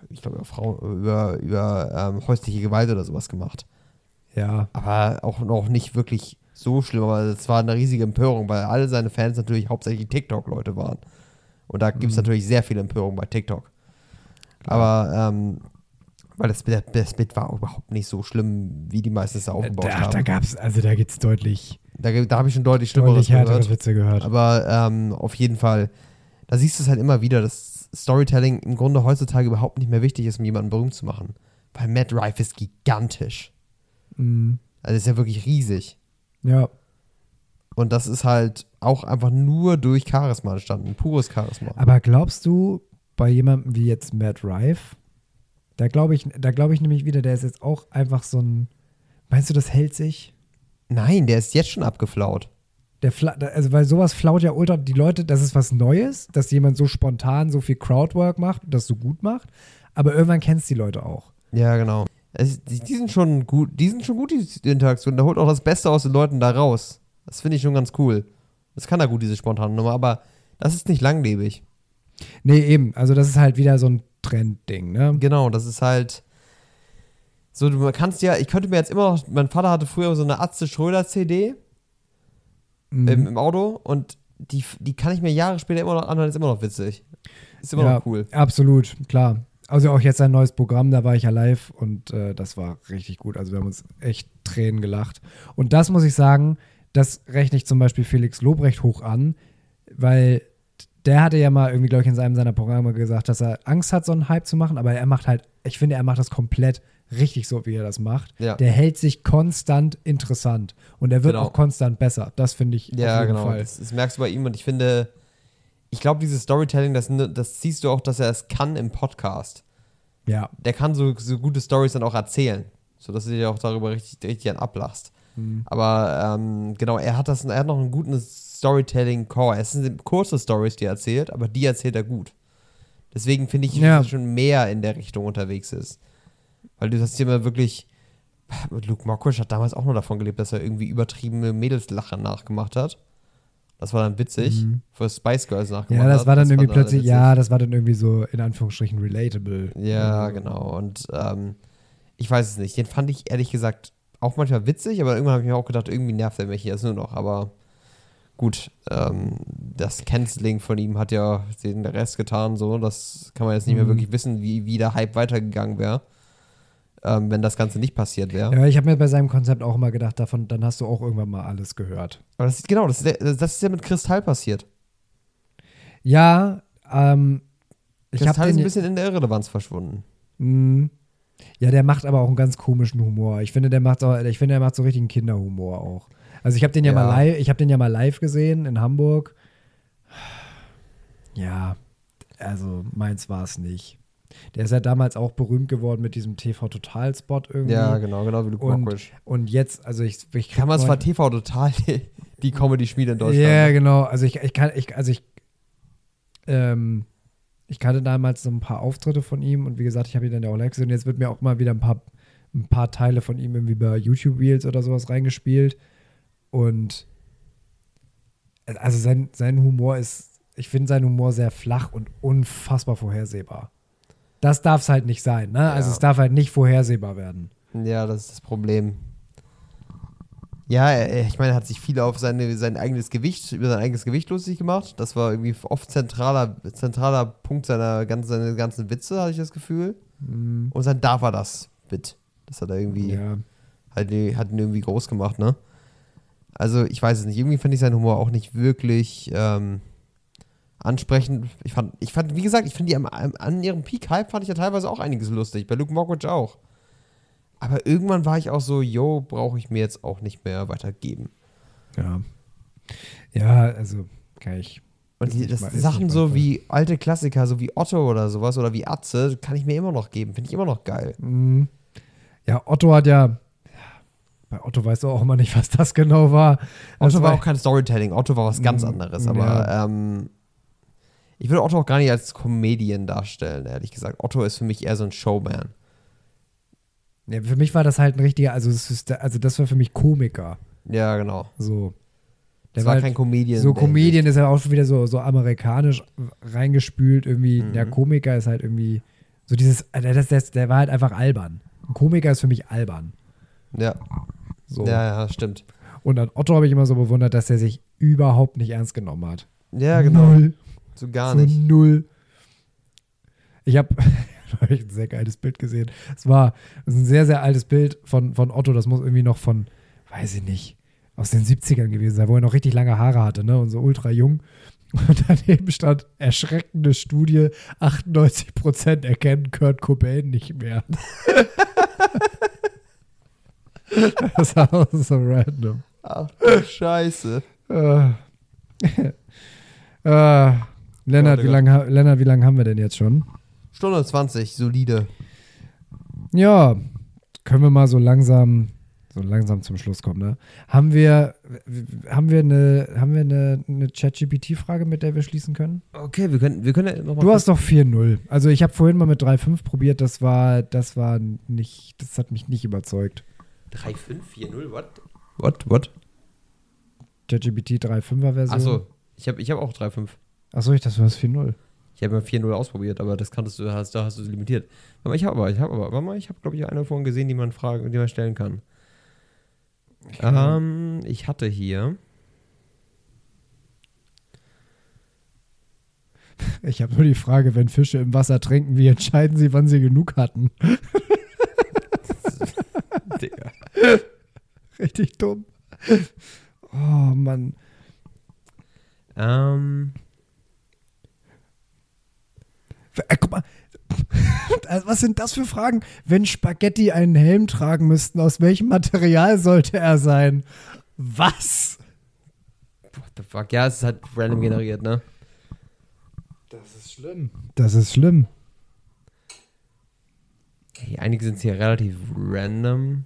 häusliche Gewalt oder sowas gemacht. Ja. Aber auch noch nicht wirklich so schlimm, aber es war eine riesige Empörung, weil alle seine Fans natürlich hauptsächlich TikTok-Leute waren. Und da gibt es natürlich sehr viel Empörung bei TikTok. Klar. Aber, weil das Bit war überhaupt nicht so schlimm, wie die meisten es da aufgebaut haben. Da gibt es deutlich. Da habe ich schon deutlich Schlimmeres härtere Witze gehört. Aber auf jeden Fall, da siehst du es halt immer wieder, dass Storytelling im Grunde heutzutage überhaupt nicht mehr wichtig ist, um jemanden berühmt zu machen. Weil Matt Rife ist gigantisch. Mhm. Also ist ja wirklich riesig. Ja. Und das ist halt auch einfach nur durch Charisma entstanden, pures Charisma. Aber glaubst du, bei jemandem wie jetzt Matt Rife, da glaube ich nämlich wieder, der ist jetzt auch einfach so ein, meinst du, das hält sich? Nein, der ist jetzt schon abgeflaut. Also weil sowas flaut ja ultra die Leute, das ist was Neues, dass jemand so spontan so viel Crowdwork macht, das so gut macht, aber irgendwann kennst die Leute auch. Ja, genau. Die sind schon gut, die Interaktion, da holt auch das Beste aus den Leuten da raus. Das finde ich schon ganz cool. Das kann er gut, diese spontane Nummer, aber das ist nicht langlebig. Nee, eben, also das ist halt wieder so ein Trendding, ne? Genau, das ist halt so, ich könnte mir jetzt immer noch, mein Vater hatte früher so eine Atze Schröder CD im Auto und die kann ich mir Jahre später immer noch anhören, ist immer noch witzig. Ist immer noch cool. Absolut, klar. Also auch jetzt ein neues Programm, da war ich ja live und das war richtig gut. Also wir haben uns echt Tränen gelacht. Und das muss ich sagen, das rechne ich zum Beispiel Felix Lobrecht hoch an, weil der hatte ja mal irgendwie, glaube ich, in einem seiner Programme gesagt, dass er Angst hat, so einen Hype zu machen, aber ich finde, er macht das komplett richtig so, wie er das macht. Ja. Der hält sich konstant interessant und er wird auch konstant besser. Das finde ich auf jeden Fall. Das merkst du bei ihm und ich glaube, dieses Storytelling, das siehst du auch, dass er es kann im Podcast. Ja. Der kann so gute Storys dann auch erzählen, sodass du dir auch darüber richtig ablachst. Mhm. Aber genau, er hat noch einen guten Storytelling-Core. Es sind kurze Stories, die er erzählt, aber die erzählt er gut. Deswegen finde ich, dass er schon mehr in der Richtung unterwegs ist. Weil du hast hier mal wirklich, Luke Mockridge hat damals auch noch davon gelebt, dass er irgendwie übertriebene Mädelslachen nachgemacht hat. Das war dann witzig, wo Spice Girls nachgemacht Ja, das war dann irgendwie war plötzlich, witzig. ja, das war dann irgendwie so in Anführungsstrichen relatable. Ja, genau. Und ich weiß es nicht. Den fand ich ehrlich gesagt auch manchmal witzig, aber irgendwann habe ich mir auch gedacht, irgendwie nervt er mich jetzt nur noch. Aber gut, das Canceling von ihm hat ja den Rest getan, so. Das kann man jetzt nicht mehr wirklich wissen, wie der Hype weitergegangen wäre, wenn das Ganze nicht passiert wäre. Ja, ich habe mir bei seinem Konzept auch immer gedacht, davon, dann hast du auch irgendwann mal alles gehört. Aber das ist ja mit Kristall passiert. Ja, ich habe Kristall ist den ein bisschen in der Irrelevanz verschwunden. Ja, der macht aber auch einen ganz komischen Humor. Ich finde, der macht so richtigen Kinderhumor auch. Also ich habe den ja mal live gesehen in Hamburg. Ja, also meins war es nicht. Der ist ja damals auch berühmt geworden mit diesem TV-Total-Spot irgendwie. Ja, genau wie Luke Mockridge. Und jetzt, also ich Damals war TV Total die Comedy-Schmiede in Deutschland. Ja, genau. Also ich kannte damals so ein paar Auftritte von ihm und wie gesagt, ich habe ihn dann ja auch live gesehen. Jetzt wird mir auch mal wieder ein paar Teile von ihm irgendwie bei YouTube Reels oder sowas reingespielt. Und also sein Humor ich finde seinen Humor sehr flach und unfassbar vorhersehbar. Das darf es halt nicht sein, ne? Ja. Also es darf halt nicht vorhersehbar werden. Ja, das ist das Problem. Ja, ich meine, er hat sich viel auf über sein eigenes Gewicht lustig gemacht. Das war irgendwie oft zentraler Punkt seiner ganzen Witze, hatte ich das Gefühl. Und dann da war das Bit. Das hat er irgendwie, hat ihn irgendwie groß gemacht, ne? Also, ich weiß es nicht. Irgendwie fand ich seinen Humor auch nicht wirklich ansprechend. Ich fand, wie gesagt, ich finde die an ihrem Peak-Hype fand ich ja teilweise auch einiges lustig. Bei Luke Mockridge auch. Aber irgendwann war ich auch so, brauche ich mir jetzt auch nicht mehr weitergeben. Ja. Ja, also kann ich. Und Sachen so wie alte Klassiker, so wie Otto oder sowas oder wie Atze, kann ich mir immer noch geben. Finde ich immer noch geil. Ja, Otto hat ja. Bei Otto weißt du auch immer nicht, was das genau war. Otto war auch kein Storytelling. Otto war was ganz anderes. Aber ich würde Otto auch gar nicht als Comedian darstellen, ehrlich gesagt. Otto ist für mich eher so ein Showman. Ja, für mich war das halt ein richtiger, das war für mich Komiker. Ja, genau. So. Das war kein Comedian. So Comedian ist ja auch schon wieder so amerikanisch reingespült irgendwie. Der Komiker ist halt irgendwie so der war halt einfach albern. Ein Komiker ist für mich albern. Ja. So. Ja, stimmt. Und an Otto habe ich immer so bewundert, dass er sich überhaupt nicht ernst genommen hat. Ja, genau. Null. So gar nicht. Null. Ich habe ein sehr geiles Bild gesehen. Das ist ein sehr, sehr altes Bild von Otto. Das muss irgendwie noch von, weiß ich nicht, aus den 70ern gewesen sein, wo er noch richtig lange Haare hatte, ne? Und so ultra jung. Und daneben stand erschreckende Studie, 98% erkennen Kurt Cobain nicht mehr. Das war auch so random. Ach, Scheiße. Lennart, wie lange haben wir denn jetzt schon? Stunde 20, solide. Ja, können wir mal so langsam zum Schluss kommen, ne? Haben wir eine ChatGPT-Frage, mit der wir schließen können? Okay, wir können ja nochmal. Du hast doch 4.0. Also ich habe vorhin mal mit 3.5 probiert, das hat mich nicht überzeugt. 3.5, 4.0, what? ChatGPT 3.5er Version. Achso, ich hab auch 3.5. Achso, ich dachte, du hast 4.0. Ich habe mal 4.0 ausprobiert, aber das da hast du es limitiert. Aber ich habe, glaube ich, eine vorhin gesehen, die man stellen kann. Okay. Ich hatte hier. Ich habe nur die Frage, wenn Fische im Wasser trinken, wie entscheiden sie, wann sie genug hatten? Digga. Richtig dumm. Oh, Mann. Guck mal. Was sind das für Fragen? Wenn Spaghetti einen Helm tragen müssten, aus welchem Material sollte er sein? Was? What the fuck? Ja, es ist halt random generiert, ne? Das ist schlimm. Hey, einige sind hier relativ random.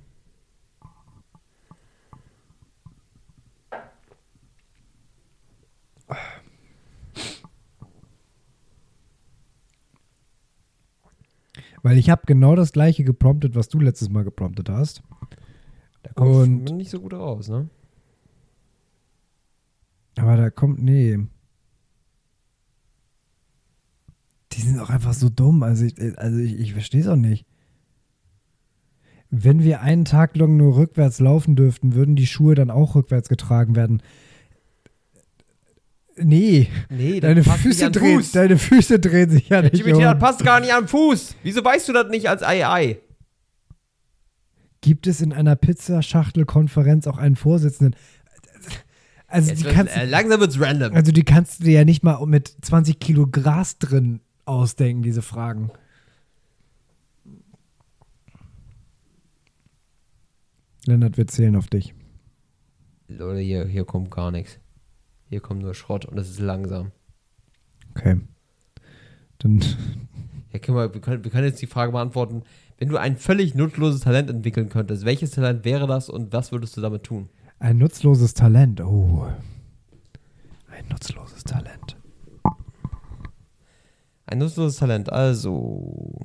Weil ich habe genau das gleiche gepromptet, was du letztes Mal gepromptet hast. Da kommt man nicht so gut raus, ne? Aber da kommt, nee. Die sind auch einfach so dumm. Also ich verstehe es auch nicht. Wenn wir einen Tag lang nur rückwärts laufen dürften, würden die Schuhe dann auch rückwärts getragen werden. Nee. Nee, das Deine passt nicht Füße, an den Fuß. deine Füße drehen sich ja nicht GPT, das um. passt gar nicht am Fuß. Wieso weißt du das nicht als AI? Gibt es in einer Pizzaschachtelkonferenz auch einen Vorsitzenden? Also Langsam wird's random. Also die kannst du dir ja nicht mal mit 20 Kilo Gras drin ausdenken, diese Fragen. Lennart, wir zählen auf dich. Leute, hier kommt gar nichts. Hier kommt nur Schrott und es ist langsam. Okay. Dann Ja, wir können jetzt die Frage beantworten. Wenn du ein völlig nutzloses Talent entwickeln könntest, welches Talent wäre das und was würdest du damit tun? ein nutzloses Talent. Oh. Ein nutzloses Talent. Ein nutzloses Talent, also.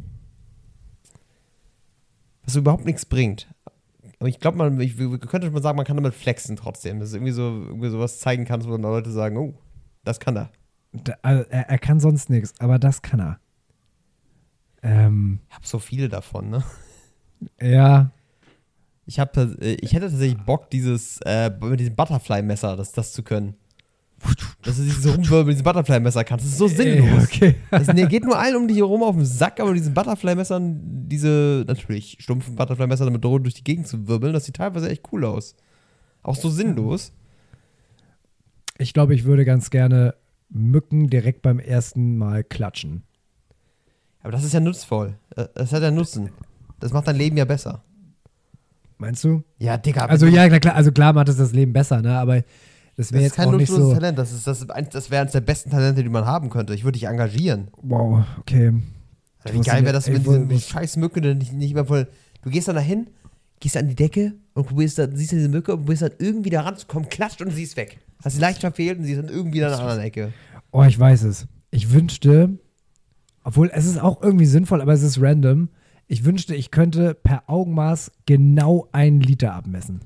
Was überhaupt nichts bringt. Aber ich glaube, wir könnte mal sagen, man kann damit flexen trotzdem. Dass irgendwie sowas zeigen kannst, wo dann Leute sagen, oh, das kann er. Also er kann sonst nichts, aber das kann er. Ich habe so viele davon, ne? Ja. Ich hätte tatsächlich Bock, mit diesem Butterfly-Messer, das zu können. Dass du dieses Rumwirbeln mit diesem Butterfly-Messer kannst. Das ist so sinnlos. Okay. Es geht nur allen um dich herum auf den Sack, aber mit diesen Butterfly-Messern, diese natürlich stumpfen Butterfly-Messer damit durch die Gegend zu wirbeln, das sieht teilweise echt cool aus. Auch so sinnlos. Ich glaube, ich würde ganz gerne Mücken direkt beim ersten Mal klatschen. Aber das ist ja nutzvoll. Das hat ja Nutzen. Das macht dein Leben ja besser. Meinst du? Ja, Digga. Also ja, klar, also klar macht es das Leben besser, ne? Aber das wäre jetzt kein auch nicht nutzloses so. Talent. Das wäre eines der besten Talente, die man haben könnte. Ich würde dich engagieren. Wow, okay. Wie geil wäre das, wenn diese scheiß Mücke dann nicht mehr voll. Du gehst dann dahin, gehst an die Decke und siehst dann diese Mücke und probierst dann irgendwie da ranzukommen, klatscht und sie ist weg. Hast sie leicht verfehlt und sie ist dann irgendwie in einer anderen Ecke. Oh, ich weiß es. Ich wünschte, obwohl es ist auch irgendwie sinnvoll, aber es ist random. Ich wünschte, ich könnte per Augenmaß genau 1 Liter abmessen.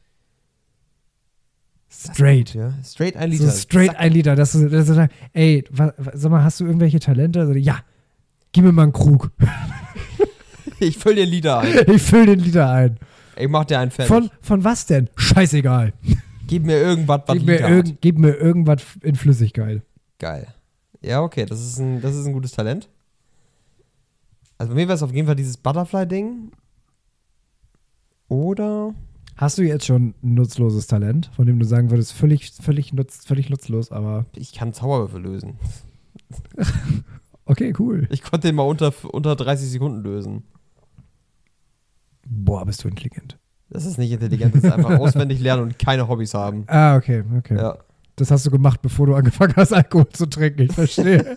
Straight. Ja, straight 1 Liter. So straight Zack. 1 Liter. Dass du sagst, ey, sag mal, hast du irgendwelche Talente? Also, ja, gib mir mal einen Krug. Ich fülle dir einen Liter ein. Ich fülle den Liter ein. Ich mach dir einen fertig. Von was denn? Scheißegal. Gib mir irgendwas, was Liter hat. Gib mir irgendwas in Flüssigkeit. Geil. Ja, okay, das ist ein gutes Talent. Also bei mir wäre es auf jeden Fall dieses Butterfly-Ding. Oder? Hast du jetzt schon ein nutzloses Talent, von dem du sagen würdest, völlig nutzlos, aber. Ich kann Zauberwürfel lösen. Okay, cool. Ich konnte den mal unter 30 Sekunden lösen. Boah, bist du intelligent. Das ist nicht intelligent, das ist einfach auswendig lernen und keine Hobbys haben. Ah, okay. Ja. Das hast du gemacht, bevor du angefangen hast, Alkohol zu trinken. Ich verstehe.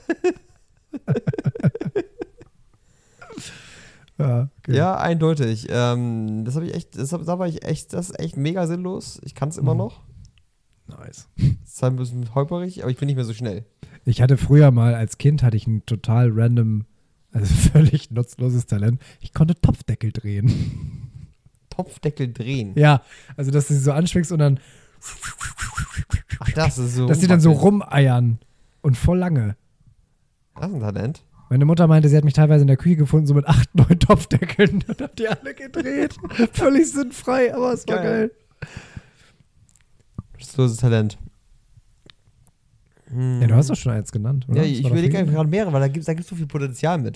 Ja, okay. Ja, eindeutig. Das ist echt mega sinnlos. Ich kann es immer noch. Nice. Es ist halt ein bisschen holperig, aber ich bin nicht mehr so schnell. Ich hatte früher mal, als Kind, hatte ich ein total random, also völlig nutzloses Talent. Ich konnte Topfdeckel drehen. Topfdeckel drehen. Ja, also dass du sie so anschwingst und dann Ach, das ist so. dass die dann so rumeiern und voll lange. Das ist ein Talent. Meine Mutter meinte, sie hat mich teilweise in der Küche gefunden, so mit 8, 9 Topfdeckeln. Dann hat die alle gedreht. Völlig sinnfrei, aber es war geil. Nutzloses Talent. Ja, du hast doch schon eins genannt, oder? Ja, ich überlege einfach gerade mehrere, weil da gibt's so viel Potenzial mit.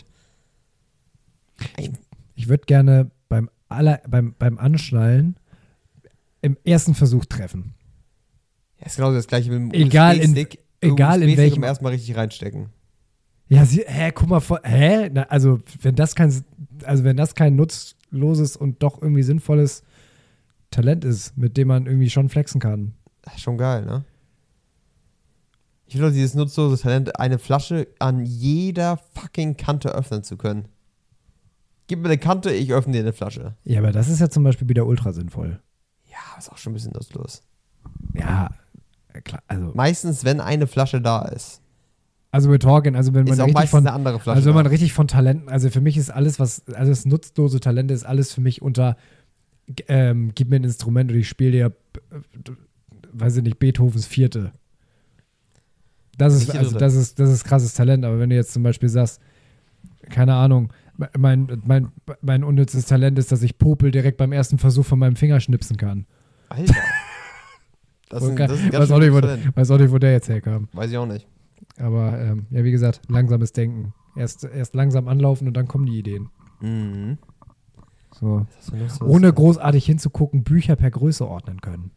Ich würde gerne beim Anschnallen im ersten Versuch treffen. Ja, ist genau das gleiche mit dem Egal in USB-Stick welchem. erstmal richtig reinstecken. Ja, guck mal, also wenn das kein nutzloses und doch irgendwie sinnvolles Talent ist, mit dem man irgendwie schon flexen kann. Das ist schon geil, ne? Ich will doch dieses nutzlose Talent, eine Flasche an jeder fucking Kante öffnen zu können. Gib mir eine Kante, ich öffne dir eine Flasche. Ja, aber das ist ja zum Beispiel wieder ultra sinnvoll. Ja, ist auch schon ein bisschen nutzlos. Ja, klar, also. Meistens, wenn eine Flasche da ist. Also mit Talking, also wenn man Ist auch richtig meistens eine andere Flasche. also wenn man richtig von Talenten, also für mich ist alles nutzlose Talente ist alles für mich unter, gib mir ein Instrument und ich spiele dir, weiß ich nicht, Beethovens 4. Das Nicht ist, die also dritte. das ist krasses Talent, aber wenn du jetzt zum Beispiel sagst, keine Ahnung, mein unnützes Talent ist, dass ich Popel direkt beim ersten Versuch von meinem Finger schnipsen kann. Alter. Das ist ein ganz weiß, auch nicht, schönes Talent. weiß auch nicht, wo der jetzt herkam. Weiß ich auch nicht. Aber ja, wie gesagt, langsames Denken. Erst langsam anlaufen und dann kommen die Ideen. Mhm. So. Was hast du noch so? Ohne großartig hinzugucken, Bücher per Größe ordnen können.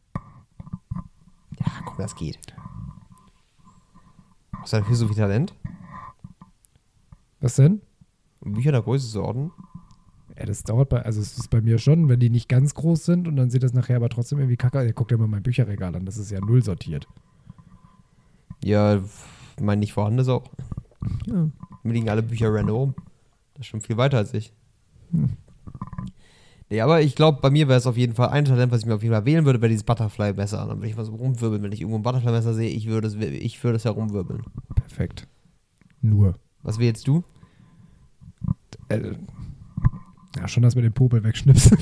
Ja, guck, das geht. Hast du dafür so viel Talent? Was denn? Um Bücher der Größe zu ordnen? Ja, das dauert also es ist bei mir schon, wenn die nicht ganz groß sind und dann sieht das nachher aber trotzdem irgendwie kacke aus. Guck dir mal mein Bücherregal an, das ist ja null sortiert. Ja, mein nicht vorhandenes auch. Ja. Mir liegen alle Bücher random rum. Das ist schon viel weiter als ich. Hm. Nee, aber ich glaube, bei mir wäre es auf jeden Fall ein Talent, was ich mir auf jeden Fall wählen würde, wäre dieses Butterfly-Messer. Dann würde ich mal so rumwirbeln. Wenn ich irgendwo ein Butterfly-Messer sehe, ich würde es herumwirbeln. Perfekt. Nur. Was wählst du? Ja, schon das mit dem Popel wegschnipsen.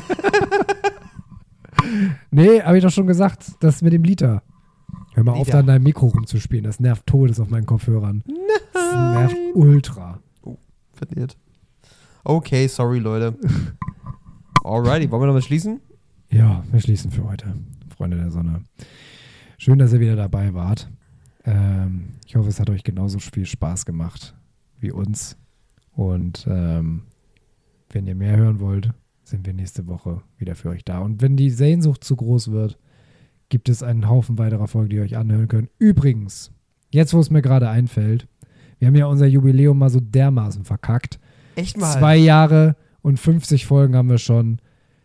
Nee, habe ich doch schon gesagt, das mit dem Liter. Hör mal auf, Liter. da an deinem Mikro rumzuspielen. Das nervt Todes auf meinen Kopfhörern. Nein. Das nervt ultra. Verliert. Okay, sorry, Leute. Alrighty, wollen wir noch mal schließen? Ja, wir schließen für heute. Freunde der Sonne. Schön, dass ihr wieder dabei wart. Ich hoffe, es hat euch genauso viel Spaß gemacht wie uns. Und wenn ihr mehr hören wollt, sind wir nächste Woche wieder für euch da. Und wenn die Sehnsucht zu groß wird, gibt es einen Haufen weiterer Folgen, die ihr euch anhören könnt. Übrigens, jetzt wo es mir gerade einfällt, wir haben ja unser Jubiläum mal so dermaßen verkackt. Echt mal? 2 Jahre und 50 Folgen haben wir schon.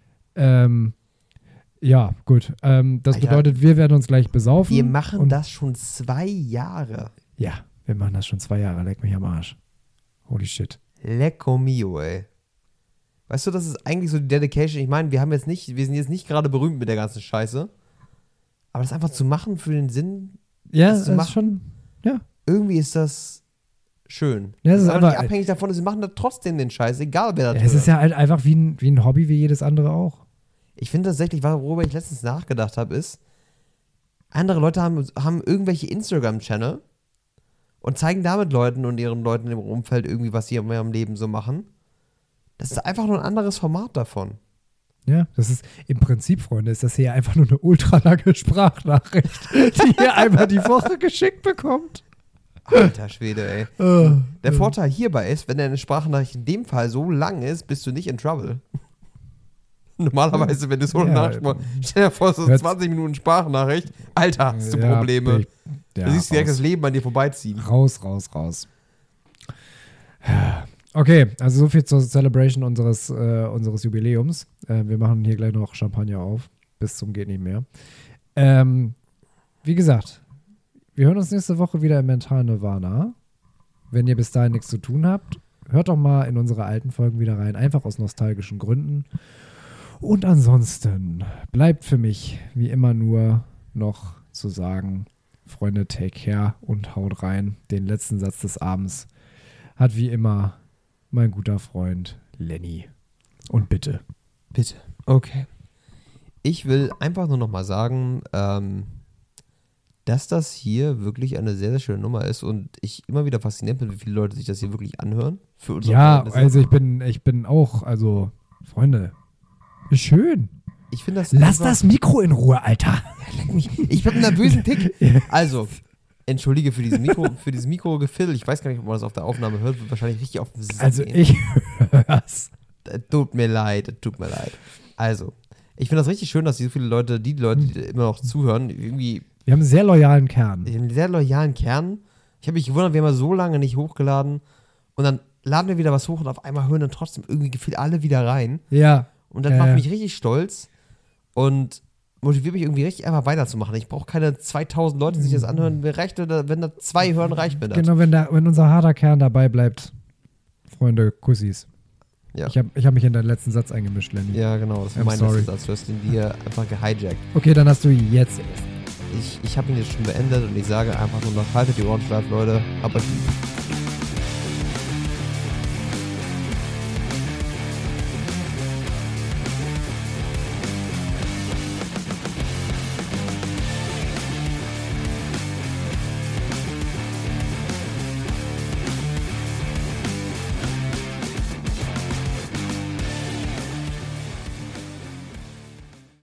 Ja, gut. Das Alter. bedeutet, wir werden uns gleich besaufen. Wir machen und das schon 2 Jahre. Ja, wir machen das schon 2 Jahre. Leck mich am Arsch. Holy shit. Lecco mio, ey. Weißt du, das ist eigentlich so die Dedication. Ich meine, wir sind jetzt nicht gerade berühmt mit der ganzen Scheiße. Aber das einfach zu machen für den Sinn, Ja, Das das zu ist machen. schon. Ja. irgendwie ist das schön. Ja, das ist aber aber- nicht abhängig davon, sie machen da trotzdem den Scheiß, egal wer das Es ist ja halt einfach wie ein Hobby, wie jedes andere auch. Ich finde tatsächlich, worüber ich letztens nachgedacht habe, ist, andere Leute haben irgendwelche Instagram-Channel und zeigen damit Leuten und ihren Leuten im Umfeld irgendwie, was sie in ihrem Leben so machen. Das ist einfach nur ein anderes Format davon. Ja, das ist im Prinzip, Freunde, ist das hier einfach nur eine ultralange Sprachnachricht, die ihr einmal die Woche geschickt bekommt. Alter Schwede, ey. Oh, Der Vorteil hierbei ist, wenn deine Sprachnachricht in dem Fall so lang ist, bist du nicht in Trouble. Normalerweise, wenn du so eine Ja, Nachricht machst, stell dir vor, so hört- 20 Minuten Sprachnachricht, Alter, hast du ja, Probleme. Ja, Du siehst direkt raus. das Leben an dir vorbeiziehen. Raus. Okay, also so viel zur Celebration unseres Jubiläums. Wir machen hier gleich noch Champagner auf. Bis zum geht nicht mehr. Wie gesagt, wir hören uns nächste Woche wieder im Mental Nirvana. Wenn ihr bis dahin nichts zu tun habt, hört doch mal in unsere alten Folgen wieder rein. Einfach aus nostalgischen Gründen. Und ansonsten bleibt für mich wie immer nur noch zu sagen, Freunde, take care und haut rein. Den letzten Satz des Abends hat wie immer mein guter Freund Lenny. Und bitte. Bitte. Okay. Ich will einfach nur noch mal sagen, dass das hier wirklich eine sehr, sehr schöne Nummer ist und ich immer wieder fasziniert bin, wie viele Leute sich das hier wirklich anhören. Für unsere Ja, Verhältnisse. also ich bin auch, also Freunde, ist schön. Ich finde das Lass einfach- das Mikro in Ruhe, Alter. Ich bin einen nervösen Tick. Also, entschuldige für dieses Mikrogefiddel. Ich weiß gar nicht, ob man das auf der Aufnahme hört. Wird wahrscheinlich richtig auf den Sack Also gehen. ich hör's. Tut mir leid. Also, ich finde das richtig schön, dass so viele Leute, die immer noch zuhören, irgendwie Wir haben einen sehr loyalen Kern. einen sehr loyalen Kern. Ich habe mich gewundert, wir haben ja so lange nicht hochgeladen und dann laden wir wieder was hoch und auf einmal hören dann trotzdem irgendwie gefühlt alle wieder rein. Ja. Und das macht mich richtig stolz und motiviert mich irgendwie richtig einfach weiterzumachen. Ich brauche keine 2000 Leute, die sich das anhören. Mir reicht, wenn da 2 hören, reicht mir das. Genau, wenn unser harter Kern dabei bleibt, Freunde, Kussis. Ja. Ich hab mich in deinen letzten Satz eingemischt, Lenny. Ja, genau. Das I'm war mein sorry. letzter Satz. Du hast den hier einfach gehijackt. Okay, dann hast du jetzt. Ich habe ihn jetzt schon beendet und ich sage einfach nur noch, haltet die Ohren steif, Leute. Aber